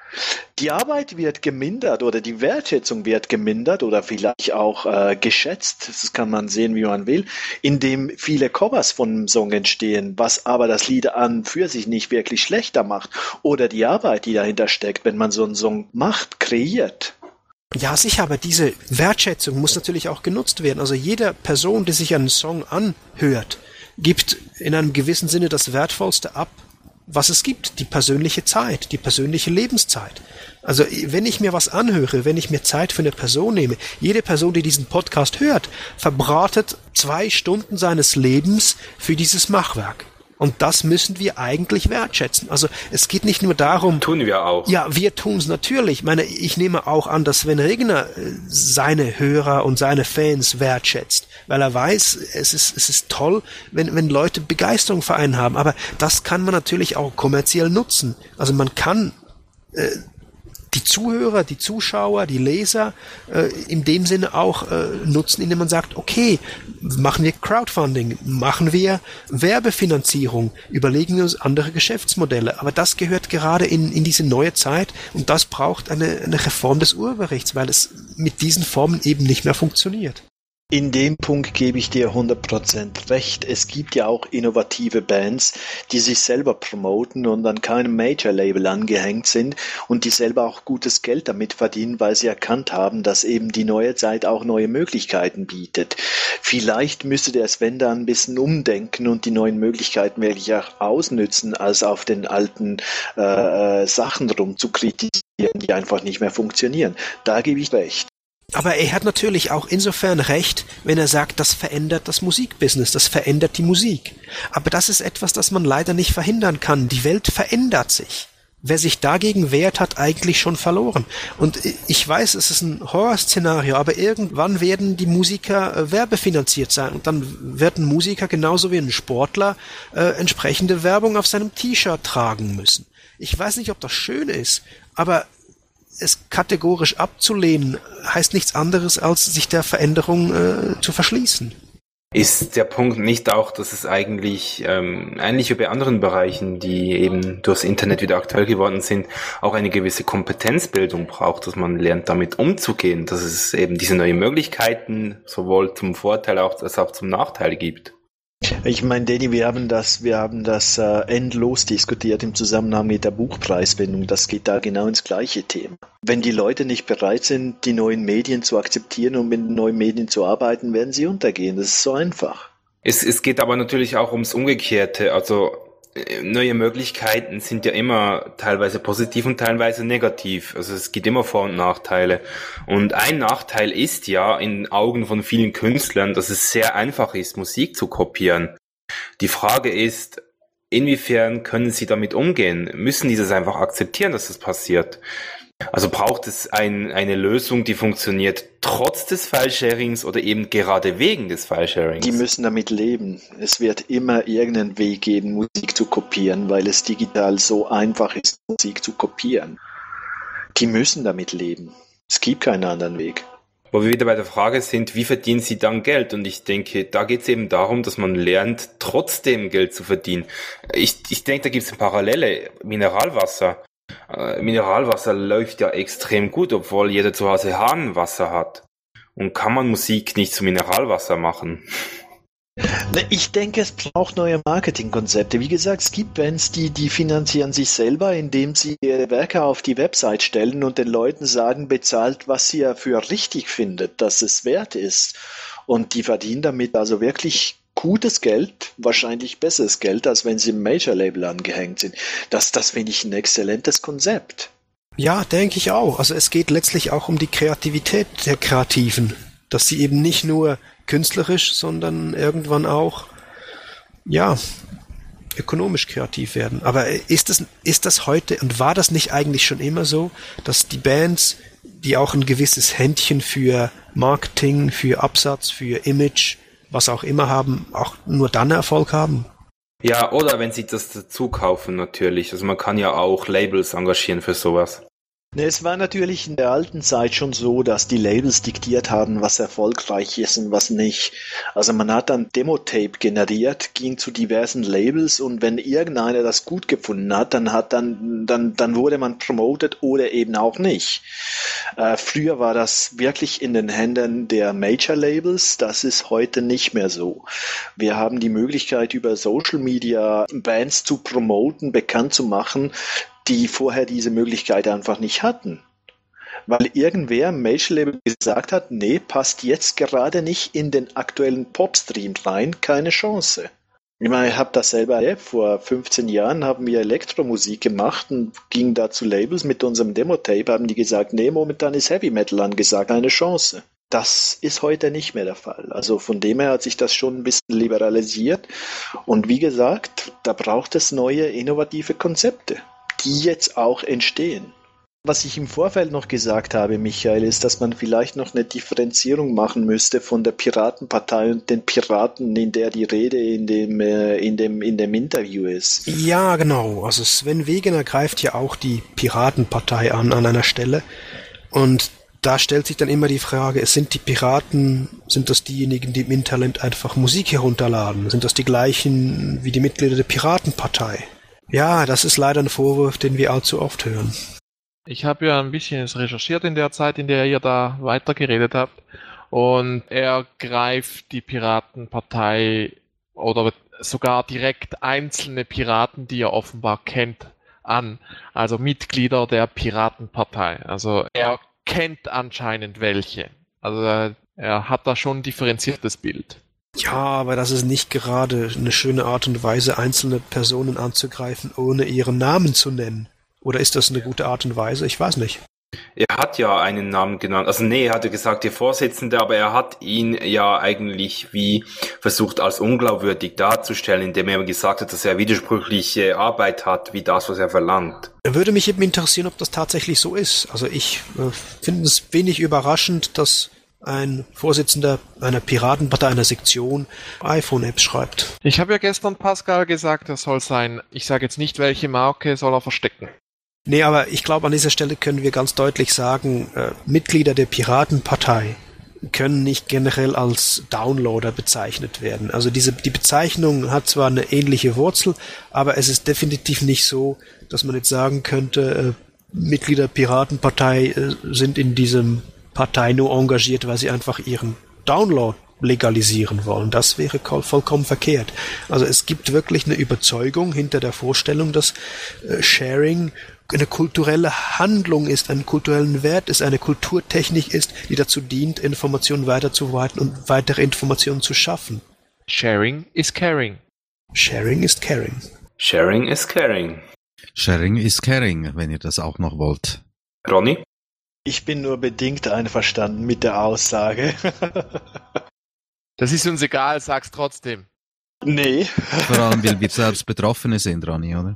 Die Arbeit wird gemindert oder die Wertschätzung wird gemindert oder vielleicht auch äh, geschätzt, das kann man sehen, wie man will, indem viele Covers von einem Song entstehen, was aber das Lied an für sich nicht wirklich schlechter macht oder die Arbeit, die dahinter steckt, wenn man so einen Song macht, kreiert. Ja, sicher, aber diese Wertschätzung muss natürlich auch genutzt werden. Also jede Person, die sich einen Song anhört, gibt in einem gewissen Sinne das Wertvollste ab, was es gibt, die persönliche Zeit, die persönliche Lebenszeit. Also wenn ich mir was anhöre, wenn ich mir Zeit für eine Person nehme, jede Person, die diesen Podcast hört, verbratet zwei Stunden seines Lebens für dieses Machwerk. Und das müssen wir eigentlich wertschätzen. Also es geht nicht nur darum... Tun wir auch. Ja, wir tun es natürlich. Ich meine, ich nehme auch an, dass Sven Regner seine Hörer und seine Fans wertschätzt, weil er weiß, es ist, es ist toll, wenn, wenn Leute Begeisterung für einen haben. Aber das kann man natürlich auch kommerziell nutzen. Also man kann... Äh, die Zuhörer, die Zuschauer, die Leser äh, in dem Sinne auch äh, nutzen, indem man sagt, okay, machen wir Crowdfunding, machen wir Werbefinanzierung, überlegen wir uns andere Geschäftsmodelle. Aber das gehört gerade in, in diese neue Zeit und das braucht eine, eine Reform des Urheberrechts, weil es mit diesen Formen eben nicht mehr funktioniert. In dem Punkt gebe ich dir hundert Prozent recht. Es gibt ja auch innovative Bands, die sich selber promoten und an keinem Major-Label angehängt sind und die selber auch gutes Geld damit verdienen, weil sie erkannt haben, dass eben die neue Zeit auch neue Möglichkeiten bietet. Vielleicht müsste der Sven da ein bisschen umdenken und die neuen Möglichkeiten wirklich auch ausnützen, als auf den alten äh, Sachen rumzukritisieren, die einfach nicht mehr funktionieren. Da gebe ich recht. Aber er hat natürlich auch insofern recht, wenn er sagt, das verändert das Musikbusiness, das verändert die Musik. Aber das ist etwas, das man leider nicht verhindern kann. Die Welt verändert sich. Wer sich dagegen wehrt, hat eigentlich schon verloren. Und ich weiß, es ist ein Horrorszenario, aber irgendwann werden die Musiker äh, werbefinanziert sein. Und dann wird ein Musiker genauso wie ein Sportler äh, entsprechende Werbung auf seinem T-Shirt tragen müssen. Ich weiß nicht, ob das schön ist, aber es kategorisch abzulehnen, heißt nichts anderes, als sich der Veränderung äh, zu verschließen. Ist der Punkt nicht auch, dass es eigentlich, ähm, ähnlich wie bei anderen Bereichen, die eben durchs Internet wieder aktuell geworden sind, auch eine gewisse Kompetenzbildung braucht, dass man lernt, damit umzugehen, dass es eben diese neuen Möglichkeiten sowohl zum Vorteil als auch zum Nachteil gibt? Ich meine, Danny, wir haben das, wir haben das äh, endlos diskutiert im Zusammenhang mit der Buchpreisfindung. Das geht da genau ins gleiche Thema. Wenn die Leute nicht bereit sind, die neuen Medien zu akzeptieren und mit den neuen Medien zu arbeiten, werden sie untergehen. Das ist so einfach. Es, es geht aber natürlich auch ums Umgekehrte. Also neue Möglichkeiten sind ja immer teilweise positiv und teilweise negativ. Also es gibt immer Vor- und Nachteile. Und ein Nachteil ist ja in Augen von vielen Künstlern, dass es sehr einfach ist, Musik zu kopieren. Die Frage ist, inwiefern können sie damit umgehen? Müssen die das einfach akzeptieren, dass das passiert? Also braucht es ein, eine Lösung, die funktioniert trotz des File-Sharings oder eben gerade wegen des File-Sharings? Die müssen damit leben. Es wird immer irgendeinen Weg geben, Musik zu kopieren, weil es digital so einfach ist, Musik zu kopieren. Die müssen damit leben. Es gibt keinen anderen Weg. Wo wir wieder bei der Frage sind, wie verdienen sie dann Geld? Und ich denke, da geht es eben darum, dass man lernt, trotzdem Geld zu verdienen. Ich, ich denke, da gibt es eine Parallele. Mineralwasser. Mineralwasser läuft ja extrem gut, obwohl jeder zu Hause Hahnenwasser hat. Und kann man Musik nicht zu Mineralwasser machen? Ich denke, es braucht neue Marketingkonzepte. Wie gesagt, es gibt Bands, die, die finanzieren sich selber, indem sie ihre Werke auf die Website stellen und den Leuten sagen, bezahlt, was ihr für richtig findet, dass es wert ist. Und die verdienen damit also wirklich gutes Geld, wahrscheinlich besseres Geld, als wenn sie im Major-Label angehängt sind. Das, das finde ich ein exzellentes Konzept. Ja, denke ich auch. Also es geht letztlich auch um die Kreativität der Kreativen, dass sie eben nicht nur künstlerisch, sondern irgendwann auch, ja, ökonomisch kreativ werden. Aber ist das, ist das heute und war das nicht eigentlich schon immer so, dass die Bands, die auch ein gewisses Händchen für Marketing, für Absatz, für Image, was auch immer haben, auch nur dann Erfolg haben? Ja, oder wenn sie das dazu kaufen natürlich. Also man kann ja auch Labels engagieren für sowas. Es war natürlich in der alten Zeit schon so, dass die Labels diktiert haben, was erfolgreich ist und was nicht. Also man hat dann Demo-Tape generiert, ging zu diversen Labels und wenn irgendeiner das gut gefunden hat, dann hat dann dann dann wurde man promoted oder eben auch nicht. Äh, früher war das wirklich in den Händen der Major-Labels, das ist heute nicht mehr so. Wir haben die Möglichkeit, über Social Media Bands zu promoten, bekannt zu machen, die vorher diese Möglichkeit einfach nicht hatten. weil irgendwer im Major-Label gesagt hat, nee, passt jetzt gerade nicht in den aktuellen Popstream rein, keine Chance. Ich meine, ich habe das selber erlebt. Vor fünfzehn Jahren haben wir Elektromusik gemacht und gingen da zu Labels mit unserem Demo-Tape, haben die gesagt, nee, momentan ist Heavy Metal angesagt, eine Chance. Das ist heute nicht mehr der Fall. Also von dem her hat sich das schon ein bisschen liberalisiert. Und wie gesagt, da braucht es neue, innovative Konzepte, die jetzt auch entstehen. Was ich im Vorfeld noch gesagt habe, Michael, ist, dass man vielleicht noch eine Differenzierung machen müsste von der Piratenpartei und den Piraten, in der die Rede in dem, äh, in dem, in dem Interview ist. Ja, genau. Also Sven Wegener greift ja auch die Piratenpartei an, an einer Stelle. Und da stellt sich dann immer die Frage, sind die Piraten, sind das diejenigen, die im Internet einfach Musik herunterladen? Sind das die gleichen wie die Mitglieder der Piratenpartei? Ja, das ist leider ein Vorwurf, den wir allzu oft hören. Ich habe ja ein bisschen recherchiert in der Zeit, in der ihr da weitergeredet habt. Und er greift die Piratenpartei oder sogar direkt einzelne Piraten, die er offenbar kennt, an. Also Mitglieder der Piratenpartei. Also er kennt anscheinend welche. Also er hat da schon ein differenziertes Bild. Ja, aber das ist nicht gerade eine schöne Art und Weise, einzelne Personen anzugreifen, ohne ihren Namen zu nennen. Oder ist das eine gute Art und Weise? Ich weiß nicht. Er hat ja einen Namen genannt. Also nee, er hatte gesagt, der Vorsitzende, aber er hat ihn ja eigentlich wie versucht als unglaubwürdig darzustellen, indem er gesagt hat, dass er widersprüchliche Arbeit hat, wie das, was er verlangt. Würde mich eben interessieren, ob das tatsächlich so ist. Also ich äh, finde es wenig überraschend, dass ein Vorsitzender einer Piratenpartei, einer Sektion, iPhone-Apps schreibt. Ich habe ja gestern Pascal gesagt, er soll sein, ich sage jetzt nicht, welche Marke soll er verstecken. Nee, aber ich glaube, an dieser Stelle können wir ganz deutlich sagen, äh, Mitglieder der Piratenpartei können nicht generell als Downloader bezeichnet werden. Also diese die Bezeichnung hat zwar eine ähnliche Wurzel, aber es ist definitiv nicht so, dass man jetzt sagen könnte, äh, Mitglieder der Piratenpartei äh, sind in diesem Partei nur engagiert, weil sie einfach ihren Download legalisieren wollen. Das wäre vollkommen verkehrt. Also es gibt wirklich eine Überzeugung hinter der Vorstellung, dass äh, Sharing eine kulturelle Handlung ist, einen kulturellen Wert ist, eine Kulturtechnik ist, die dazu dient, Informationen weiterzuweiten und weitere Informationen zu schaffen. Sharing is caring. Sharing is caring. Sharing is caring. Sharing is caring, wenn ihr das auch noch wollt. Ronny? Ich bin nur bedingt einverstanden mit der Aussage. Das ist uns egal, sag's trotzdem. Nee. Vor allem, weil wir selbst Betroffene sind, Ronny, oder?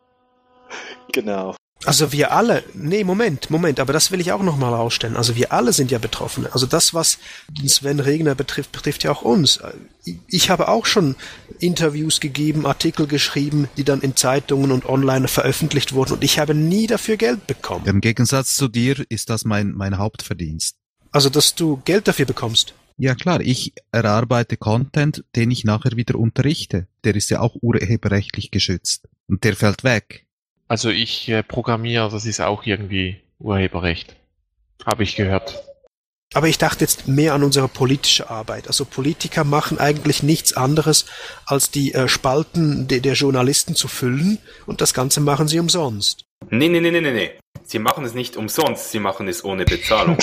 Genau. Also wir alle, nee, Moment, Moment, aber das will ich auch nochmal ausstellen. Also wir alle sind ja Betroffene. Also das, was den Sven Regner betrifft, betrifft ja auch uns. Ich habe auch schon Interviews gegeben, Artikel geschrieben, die dann in Zeitungen und online veröffentlicht wurden und ich habe nie dafür Geld bekommen. Im Gegensatz zu dir ist das mein, mein Hauptverdienst. Also, dass du Geld dafür bekommst? Ja klar, ich erarbeite Content, den ich nachher wieder unterrichte. Der ist ja auch urheberrechtlich geschützt. Und der fällt weg. Also ich äh, programmiere, das ist auch irgendwie Urheberrecht. Habe ich gehört. Aber ich dachte jetzt mehr an unsere politische Arbeit. Also Politiker machen eigentlich nichts anderes, als die äh, Spalten de- der Journalisten zu füllen und das Ganze machen sie umsonst. Nee, nee, nee, nee, nee, nee. Sie machen es nicht umsonst, sie machen es ohne Bezahlung.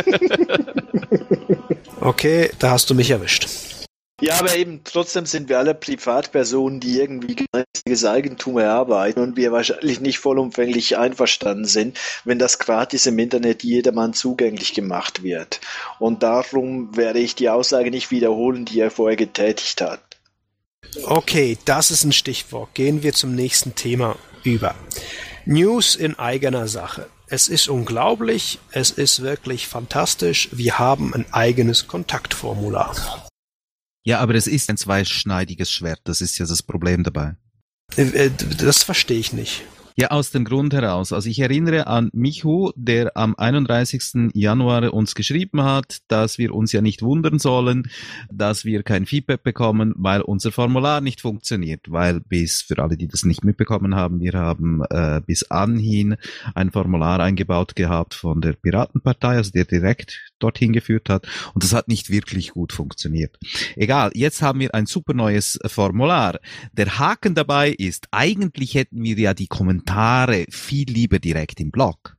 Okay, da hast du mich erwischt. Ja, aber eben trotzdem sind wir alle Privatpersonen, die irgendwie geistiges Eigentum erarbeiten und wir wahrscheinlich nicht vollumfänglich einverstanden sind, wenn das gratis im Internet jedermann zugänglich gemacht wird. Und darum werde ich die Aussage nicht wiederholen, die er vorher getätigt hat. Okay, das ist ein Stichwort. Gehen wir zum nächsten Thema über. News in eigener Sache. Es ist unglaublich, es ist wirklich fantastisch. Wir haben ein eigenes Kontaktformular. Ja, aber es ist ein zweischneidiges Schwert, das ist ja das Problem dabei. Äh, Das verstehe ich nicht. Ja, aus dem Grund heraus. Also ich erinnere an Michu, der am einunddreißigsten Januar uns geschrieben hat, dass wir uns ja nicht wundern sollen, dass wir kein Feedback bekommen, weil unser Formular nicht funktioniert. Weil bis, für alle, die das nicht mitbekommen haben, wir haben äh, bis anhin ein Formular eingebaut gehabt von der Piratenpartei, also der direkt dorthin geführt hat. Und das hat nicht wirklich gut funktioniert. Egal, jetzt haben wir ein super neues Formular. Der Haken dabei ist, eigentlich hätten wir ja die Kommentare viel lieber direkt im Blog.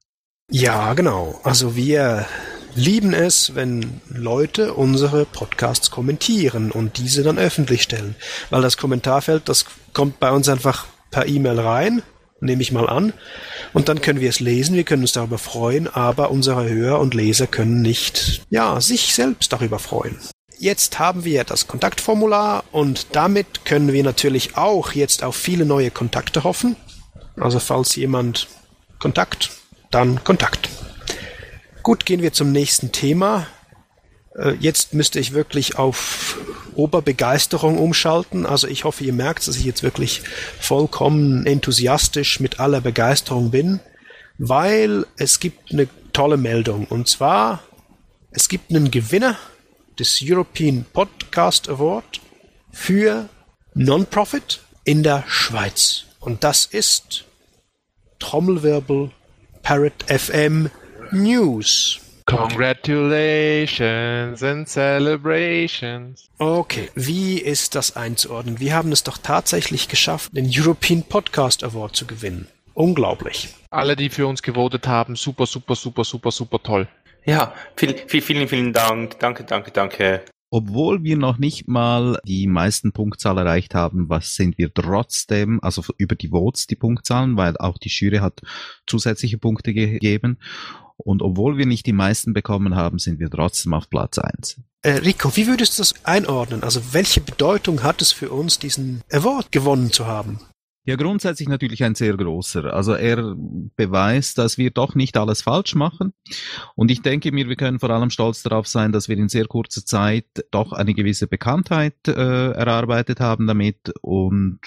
Ja, genau. Also wir lieben es, wenn Leute unsere Podcasts kommentieren und diese dann öffentlich stellen. Weil das Kommentarfeld, das kommt bei uns einfach per E-Mail rein, nehme ich mal an. Und dann können wir es lesen, wir können uns darüber freuen, aber unsere Hörer und Leser können nicht, ja, sich selbst darüber freuen. Jetzt haben wir das Kontaktformular und damit können wir natürlich auch jetzt auf viele neue Kontakte hoffen. Also falls jemand Kontakt, dann Kontakt. Gut, gehen wir zum nächsten Thema. Jetzt müsste ich wirklich auf Oberbegeisterung umschalten. Also ich hoffe, ihr merkt, dass ich jetzt wirklich vollkommen enthusiastisch mit aller Begeisterung bin, weil es gibt eine tolle Meldung. Und zwar, es gibt einen Gewinner des European Podcast Award für Non-Profit in der Schweiz. Und das ist Trommelwirbel Parrot F M News. Congratulations and celebrations. Okay, wie ist das einzuordnen? Wir haben es doch tatsächlich geschafft, den European Podcast Award zu gewinnen. Unglaublich. Alle, die für uns gewotet haben, super, super, super, super, super toll. Ja, viel, viel, vielen, vielen Dank. Danke, danke, danke. Obwohl wir noch nicht mal die meisten Punktzahl erreicht haben, was sind wir trotzdem, also über die Votes die Punktzahlen, weil auch die Jury hat zusätzliche Punkte gegeben. Und obwohl wir nicht die meisten bekommen haben, sind wir trotzdem auf Platz eins. Äh, Rico, wie würdest du das einordnen? Also welche Bedeutung hat es für uns, diesen Award gewonnen zu haben? Ja, grundsätzlich natürlich ein sehr großer. Also er beweist, dass wir doch nicht alles falsch machen. Und ich denke mir, wir können vor allem stolz darauf sein, dass wir in sehr kurzer Zeit doch eine gewisse Bekanntheit äh, erarbeitet haben damit. Und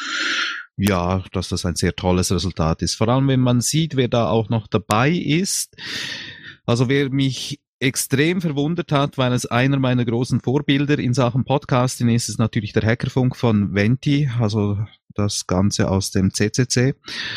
ja, dass das ein sehr tolles Resultat ist. Vor allem, wenn man sieht, wer da auch noch dabei ist. Also wer mich extrem verwundert hat, weil es einer meiner großen Vorbilder in Sachen Podcasting ist, ist natürlich der Hackerfunk von Venti, also das Ganze aus dem C C C.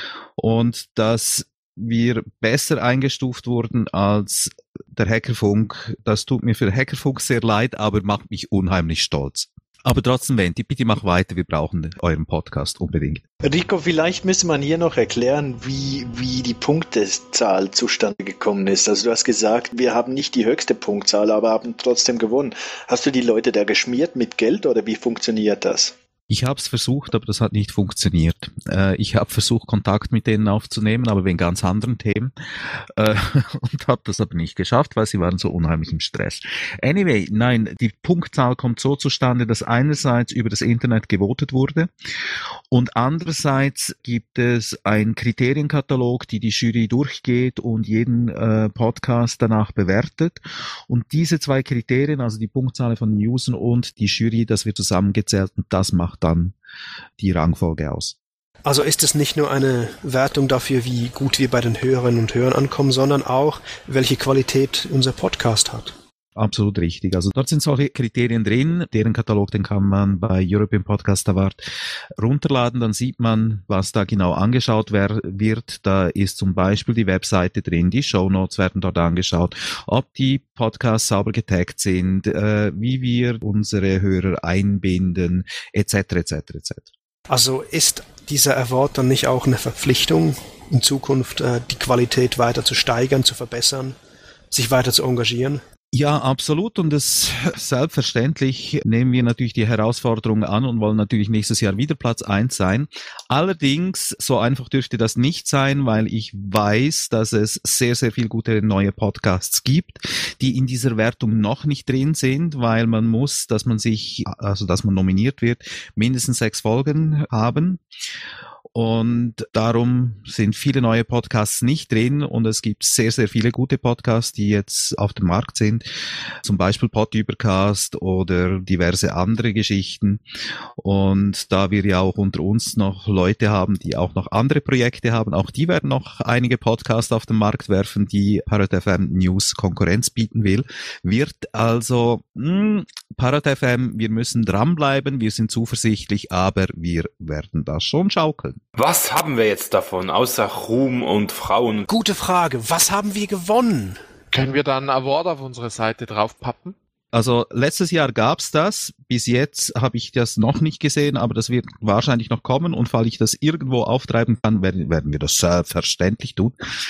Und dass wir besser eingestuft wurden als der Hackerfunk, das tut mir für Hackerfunk sehr leid, aber macht mich unheimlich stolz. Aber trotzdem, Venti, bitte mach weiter, wir brauchen euren Podcast unbedingt. Rico, vielleicht müsste man hier noch erklären, wie, wie die Punktezahl zustande gekommen ist. Also du hast gesagt, wir haben nicht die höchste Punktzahl, aber haben trotzdem gewonnen. Hast du die Leute da geschmiert mit Geld oder wie funktioniert das? Ich habe es versucht, aber das hat nicht funktioniert. Äh, ich habe versucht, Kontakt mit denen aufzunehmen, aber wegen ganz anderen Themen. Äh, und habe das aber nicht geschafft, weil sie waren so unheimlich im Stress. Anyway, nein, die Punktzahl kommt so zustande, dass einerseits über das Internet gewotet wurde und andererseits gibt es einen Kriterienkatalog, die die Jury durchgeht und jeden äh, Podcast danach bewertet. Und diese zwei Kriterien, also die Punktzahl von den Usern und die Jury, das wird zusammengezählt und das macht dann die Rangfolge aus. Also ist es nicht nur eine Wertung dafür, wie gut wir bei den Hörerinnen und Hörern ankommen, sondern auch, welche Qualität unser Podcast hat. Absolut richtig. Also dort sind solche Kriterien drin. Deren Katalog, den kann man bei European Podcast Award runterladen. Dann sieht man, was da genau angeschaut wer- wird. Da ist zum Beispiel die Webseite drin, die Shownotes werden dort angeschaut, ob die Podcasts sauber getaggt sind, äh, wie wir unsere Hörer einbinden, et cetera et cetera et cetera. Also ist dieser Award dann nicht auch eine Verpflichtung, in Zukunft äh, die Qualität weiter zu steigern, zu verbessern, sich weiter zu engagieren? Ja, absolut. Und es selbstverständlich nehmen wir natürlich die Herausforderung an und wollen natürlich nächstes Jahr wieder Platz eins sein. Allerdings, so einfach dürfte das nicht sein, weil ich weiß, dass es sehr, sehr viel gute neue Podcasts gibt, die in dieser Wertung noch nicht drin sind, weil man muss, dass man sich, also dass man nominiert wird, mindestens sechs Folgen haben. Und darum sind viele neue Podcasts nicht drin und es gibt sehr, sehr viele gute Podcasts, die jetzt auf dem Markt sind. Zum Beispiel Podübercast oder diverse andere Geschichten. Und da wir ja auch unter uns noch Leute haben, die auch noch andere Projekte haben, auch die werden noch einige Podcasts auf den Markt werfen, die Parrot F M News Konkurrenz bieten will. Wird also, mh, Parrot F M, wir müssen dranbleiben, wir sind zuversichtlich, aber wir werden das schon schaukeln. Was haben wir jetzt davon, außer Ruhm und Frauen? Gute Frage. Was haben wir gewonnen? Können wir da einen Award auf unsere Seite draufpappen? Also letztes Jahr gab's das, bis jetzt habe ich das noch nicht gesehen, aber das wird wahrscheinlich noch kommen und falls ich das irgendwo auftreiben kann, werden, werden wir das selbstverständlich tun.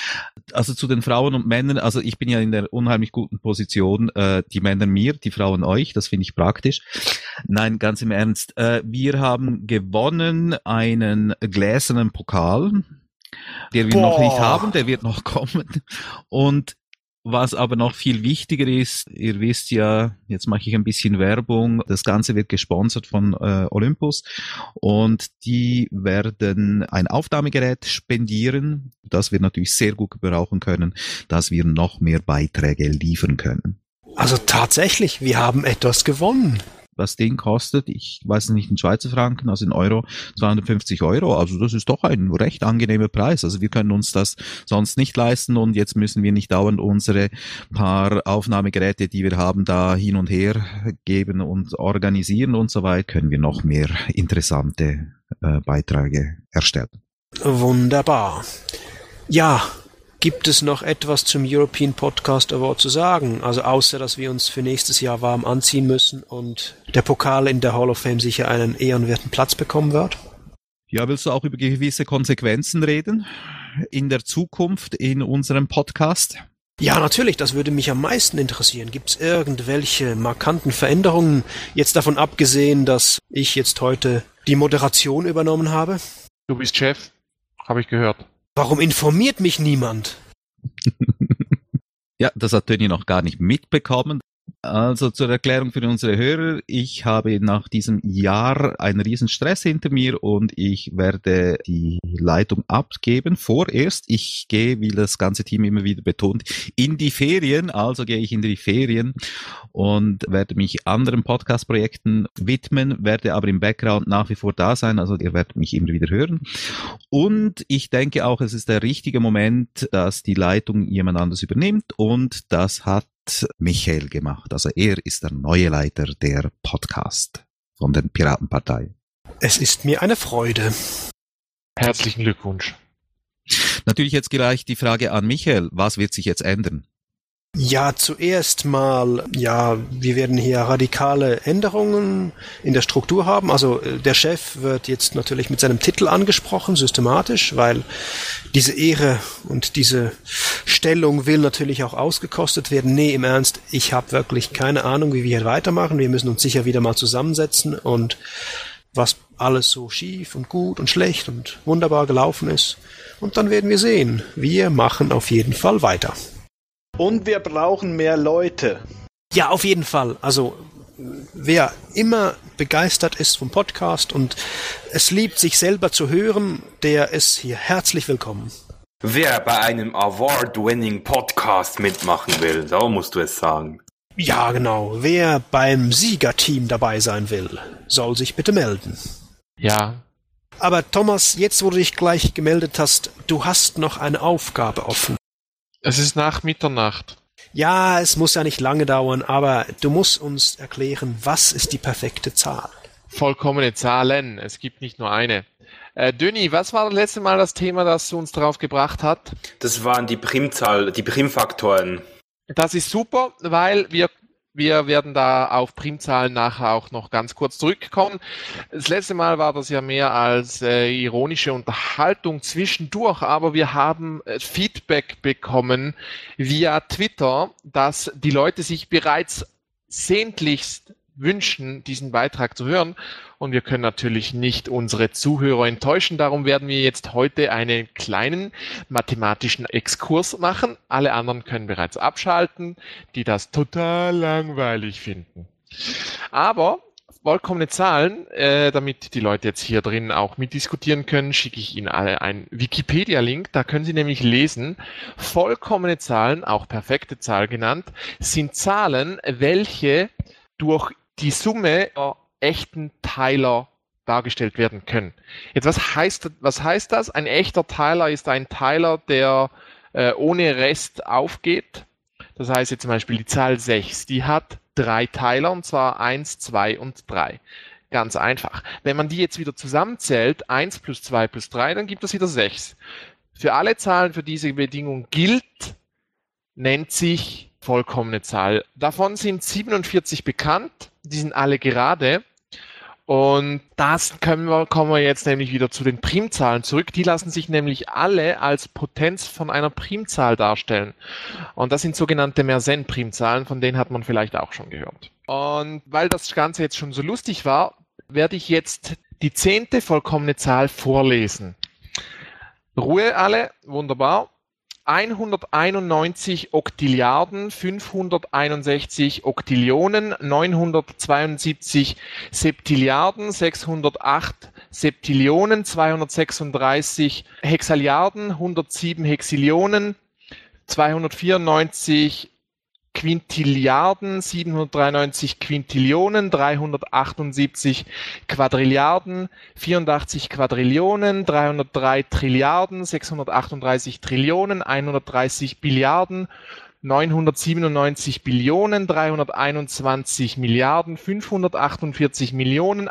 also zu den Frauen und Männern, also ich bin ja in der unheimlich guten Position, äh, die Männer mir, die Frauen euch, das finde ich praktisch. Nein, ganz im Ernst, äh, wir haben gewonnen einen gläsernen Pokal, der wir Boah. noch nicht haben, der wird noch kommen. Und was aber noch viel wichtiger ist, ihr wisst ja, jetzt mache ich ein bisschen Werbung, das Ganze wird gesponsert von äh, Olympus und die werden ein Aufnahmegerät spendieren, das wir natürlich sehr gut gebrauchen können, dass wir noch mehr Beiträge liefern können. Also tatsächlich, wir haben etwas gewonnen. Das Ding kostet, ich weiß nicht in Schweizer Franken, also in Euro, zweihundertfünfzig Euro. Also das ist doch ein recht angenehmer Preis. Also wir können uns das sonst nicht leisten und jetzt müssen wir nicht dauernd unsere paar Aufnahmegeräte, die wir haben, da hin und her geben und organisieren und so weiter. Können wir noch mehr interessante äh, Beiträge erstellen. Wunderbar. Ja. Gibt es noch etwas zum European Podcast Award zu sagen? Also außer, dass wir uns für nächstes Jahr warm anziehen müssen und der Pokal in der Hall of Fame sicher einen ehrenwerten Platz bekommen wird? Ja, willst du auch über gewisse Konsequenzen reden in der Zukunft in unserem Podcast? Ja, natürlich, das würde mich am meisten interessieren. Gibt es irgendwelche markanten Veränderungen, jetzt davon abgesehen, dass ich jetzt heute die Moderation übernommen habe? Du bist Chef, habe ich gehört. Warum informiert mich niemand? Ja, das hat Tönny noch gar nicht mitbekommen. Also zur Erklärung für unsere Hörer, ich habe nach diesem Jahr einen riesen Stress hinter mir und ich werde die Leitung abgeben. Vorerst, ich gehe, wie das ganze Team immer wieder betont, in die Ferien, also gehe ich in die Ferien und werde mich anderen Podcast-Projekten widmen, werde aber im Background nach wie vor da sein, also ihr werdet mich immer wieder hören. Und ich denke auch, es ist der richtige Moment, dass die Leitung jemand anderes übernimmt und das hat Michael gemacht. Also er ist der neue Leiter der Podcast von der Piratenpartei. Es ist mir eine Freude. Herzlichen Glückwunsch. Natürlich jetzt gleich die Frage an Michael. Was wird sich jetzt ändern? Ja, zuerst mal, ja, wir werden hier radikale Änderungen in der Struktur haben. Also der Chef wird jetzt natürlich mit seinem Titel angesprochen, systematisch, weil diese Ehre und diese Stellung will natürlich auch ausgekostet werden. Nee, im Ernst, ich habe wirklich keine Ahnung, wie wir hier weitermachen. Wir müssen uns sicher wieder mal zusammensetzen und was alles so schief und gut und schlecht und wunderbar gelaufen ist. Und dann werden wir sehen. Wir machen auf jeden Fall weiter. Und wir brauchen mehr Leute. Ja, auf jeden Fall. Also wer immer begeistert ist vom Podcast und es liebt, sich selber zu hören, der ist hier herzlich willkommen. Wer bei einem Award-winning Podcast mitmachen will, so musst du es sagen. Ja, genau. Wer beim Siegerteam dabei sein will, soll sich bitte melden. Ja. Aber Thomas, jetzt wo du dich gleich gemeldet hast, du hast noch eine Aufgabe offen. Es ist nach Mitternacht. Ja, es muss ja nicht lange dauern, aber du musst uns erklären, was ist die perfekte Zahl? Vollkommene Zahlen, es gibt nicht nur eine. Äh, Döni, was war das letzte Mal das Thema, das uns drauf gebracht hat? Das waren die Primzahl, die Primfaktoren. Das ist super, weil wir Wir werden da auf Primzahlen nachher auch noch ganz kurz zurückkommen. Das letzte Mal war das ja mehr als äh, ironische Unterhaltung zwischendurch, aber wir haben äh, Feedback bekommen via Twitter, dass die Leute sich bereits sehnlichst wünschen, diesen Beitrag zu hören. Und wir können natürlich nicht unsere Zuhörer enttäuschen. Darum werden wir jetzt heute einen kleinen mathematischen Exkurs machen. Alle anderen können bereits abschalten, die das total langweilig finden. Aber vollkommene Zahlen, äh, damit die Leute jetzt hier drin auch mitdiskutieren können, schicke ich Ihnen alle einen Wikipedia-Link. Da können Sie nämlich lesen, vollkommene Zahlen, auch perfekte Zahl genannt, sind Zahlen, welche durch die Summe der echten Teiler dargestellt werden können. Jetzt, was heißt, was heißt das? Ein echter Teiler ist ein Teiler, der äh, ohne Rest aufgeht. Das heißt jetzt zum Beispiel die Zahl sechs, die hat drei Teiler, und zwar eins, zwei und drei. Ganz einfach. Wenn man die jetzt wieder zusammenzählt, eins plus zwei plus drei, dann gibt es wieder sechs. Für alle Zahlen, für diese Bedingung gilt, nennt sich vollkommene Zahl. Davon sind siebenundvierzig bekannt, die sind alle gerade Und das können wir, kommen wir jetzt nämlich wieder zu den Primzahlen zurück. Die lassen sich nämlich alle als Potenz von einer Primzahl darstellen. Und das sind sogenannte Mersenne-Primzahlen, von denen hat man vielleicht auch schon gehört. Und weil das Ganze jetzt schon so lustig war, werde ich jetzt die zehnte vollkommene Zahl vorlesen. Ruhe alle, wunderbar. hunderteinundneunzig Oktilliarden, fünfhunderteinundsechzig Oktillionen, neunhundertzweiundsiebzig Septilliarden, sechshundertacht Septillionen, zweihundertsechsunddreißig Hexalliarden, hundertsieben Hexillionen, zweihundertvierundneunzig Quintilliarden, siebenhundertdreiundneunzig Quintillionen, dreihundertachtundsiebzig Quadrilliarden, vierundachtzig Quadrillionen, dreihundertdrei Trilliarden, sechshundertachtunddreißig Trillionen, hundertdreißig Billiarden, neunhundertsiebenundneunzig Billionen, dreihunderteinundzwanzig Milliarden, fünfhundertachtundvierzig Millionen,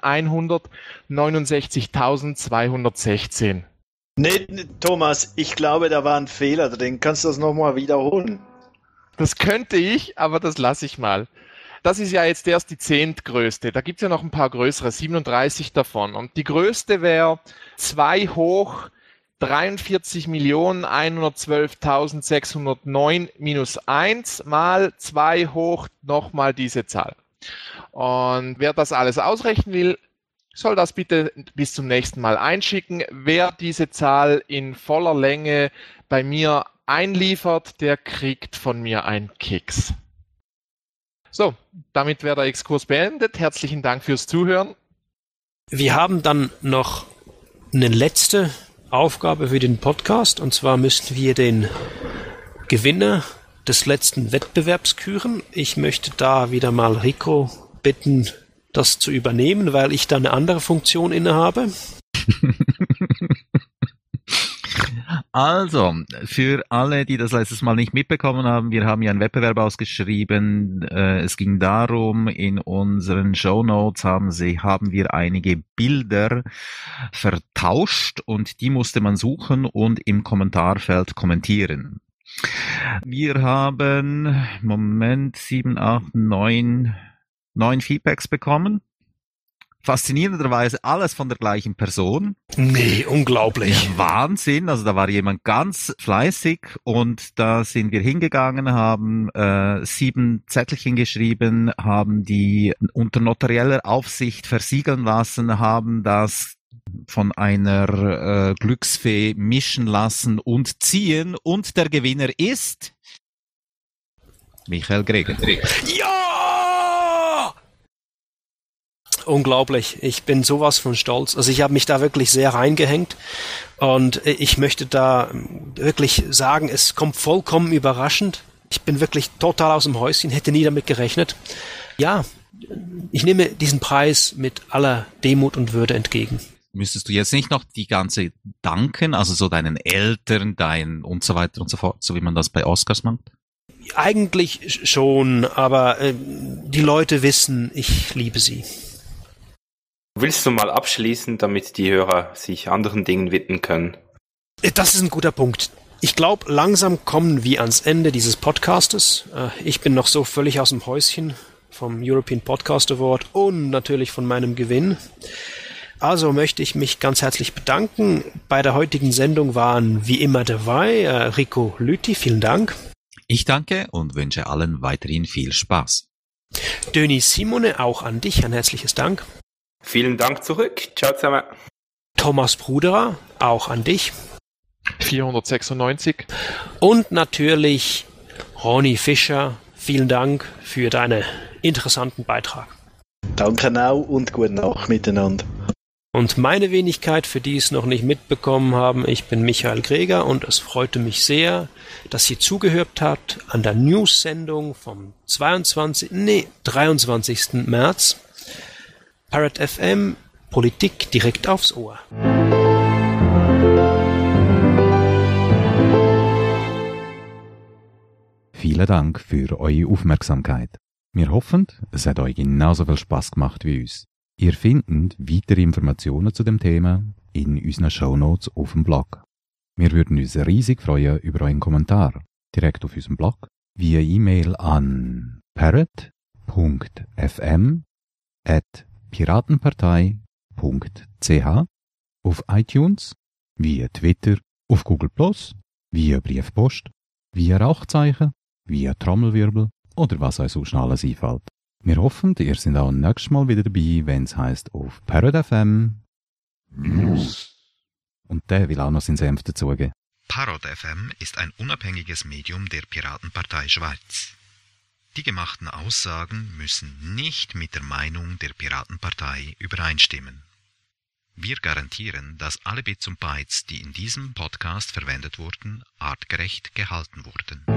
hundertneunundsechzigtausendzweihundertsechzehn. Nee, Thomas, ich glaube, da war ein Fehler. Den kannst du das nochmal wiederholen. Das könnte ich, aber das lasse ich mal. Das ist ja jetzt erst die zehntgrößte. Da gibt es ja noch ein paar größere, siebenunddreißig davon. Und die größte wäre zwei hoch dreiundvierzig Millionen hundertzwölftausendsechshundertneun minus eins mal zwei hoch nochmal diese Zahl. Und wer das alles ausrechnen will, soll das bitte bis zum nächsten Mal einschicken. Wer diese Zahl in voller Länge bei mir einliefert, der kriegt von mir einen Keks. So, damit wäre der Exkurs beendet. Herzlichen Dank fürs Zuhören. Wir haben dann noch eine letzte Aufgabe für den Podcast, und zwar müssten wir den Gewinner des letzten Wettbewerbs küren. Ich möchte da wieder mal Rico bitten, das zu übernehmen, weil ich da eine andere Funktion innehabe. Also, für alle, die das letztes Mal nicht mitbekommen haben, wir haben ja einen Wettbewerb ausgeschrieben. Äh, es ging darum, in unseren Shownotes haben, sie, haben wir einige Bilder vertauscht und die musste man suchen und im Kommentarfeld kommentieren. Wir haben, Moment, sieben, acht, neun, neun Feedbacks bekommen. Faszinierenderweise alles von der gleichen Person. Nee, unglaublich. Ja, Wahnsinn, also da war jemand ganz fleißig und da sind wir hingegangen, haben äh, sieben Zettelchen geschrieben, haben die unter notarieller Aufsicht versiegeln lassen, haben das von einer äh, Glücksfee mischen lassen und ziehen und der Gewinner ist Michael Greger. Ja! Unglaublich. Ich bin sowas von stolz. Also ich habe mich da wirklich sehr reingehängt und ich möchte da wirklich sagen, es kommt vollkommen überraschend. Ich bin wirklich total aus dem Häuschen, hätte nie damit gerechnet. Ja, ich nehme diesen Preis mit aller Demut und Würde entgegen. Müsstest du jetzt nicht noch die ganze danken, also so deinen Eltern, deinen und so weiter und so fort, so wie man das bei Oscars macht? Eigentlich schon, aber äh, die Leute wissen, ich liebe sie. Willst du mal abschließen, damit die Hörer sich anderen Dingen widmen können? Das ist ein guter Punkt. Ich glaube, langsam kommen wir ans Ende dieses Podcastes. Ich bin noch so völlig aus dem Häuschen vom European Podcast Award und natürlich von meinem Gewinn. Also möchte ich mich ganz herzlich bedanken. Bei der heutigen Sendung waren wie immer dabei Rico Lüthi, vielen Dank. Ich danke und wünsche allen weiterhin viel Spaß. Döni Simone, auch an dich ein herzliches Dank. Vielen Dank zurück. Ciao zusammen. Thomas Bruderer, auch an dich. vierhundertsechsundneunzig. Und natürlich Ronny Fischer, vielen Dank für deinen interessanten Beitrag. Danke auch und gute Nacht miteinander. Und meine Wenigkeit, für die es noch nicht mitbekommen haben, ich bin Michael Greger und es freute mich sehr, dass ihr zugehört habt an der News-Sendung vom zweiundzwanzigsten, nee, dreiundzwanzigsten März. Parrot F M, Politik direkt aufs Ohr. Vielen Dank für eure Aufmerksamkeit. Wir hoffen, es hat euch genauso viel Spaß gemacht wie uns. Ihr findet weitere Informationen zu dem Thema in unseren Shownotes auf dem Blog. Wir würden uns riesig freuen über euren Kommentar direkt auf unserem Blog via E-Mail an parrot punkt f m at piratenpartei punkt c h, auf iTunes, via Twitter, auf Google Plus, via Briefpost, via Rauchzeichen, via Trommelwirbel oder was euch so schnell alles einfällt. Wir hoffen, ihr seid auch nächstes Mal wieder dabei, wenn es heisst auf Parrot F M News. Und der will auch noch seinen Senf dazugeben. Parrot F M ist ein unabhängiges Medium der Piratenpartei Schweiz. Die gemachten Aussagen müssen nicht mit der Meinung der Piratenpartei übereinstimmen. Wir garantieren, dass alle Bits und Bytes, die in diesem Podcast verwendet wurden, artgerecht gehalten wurden.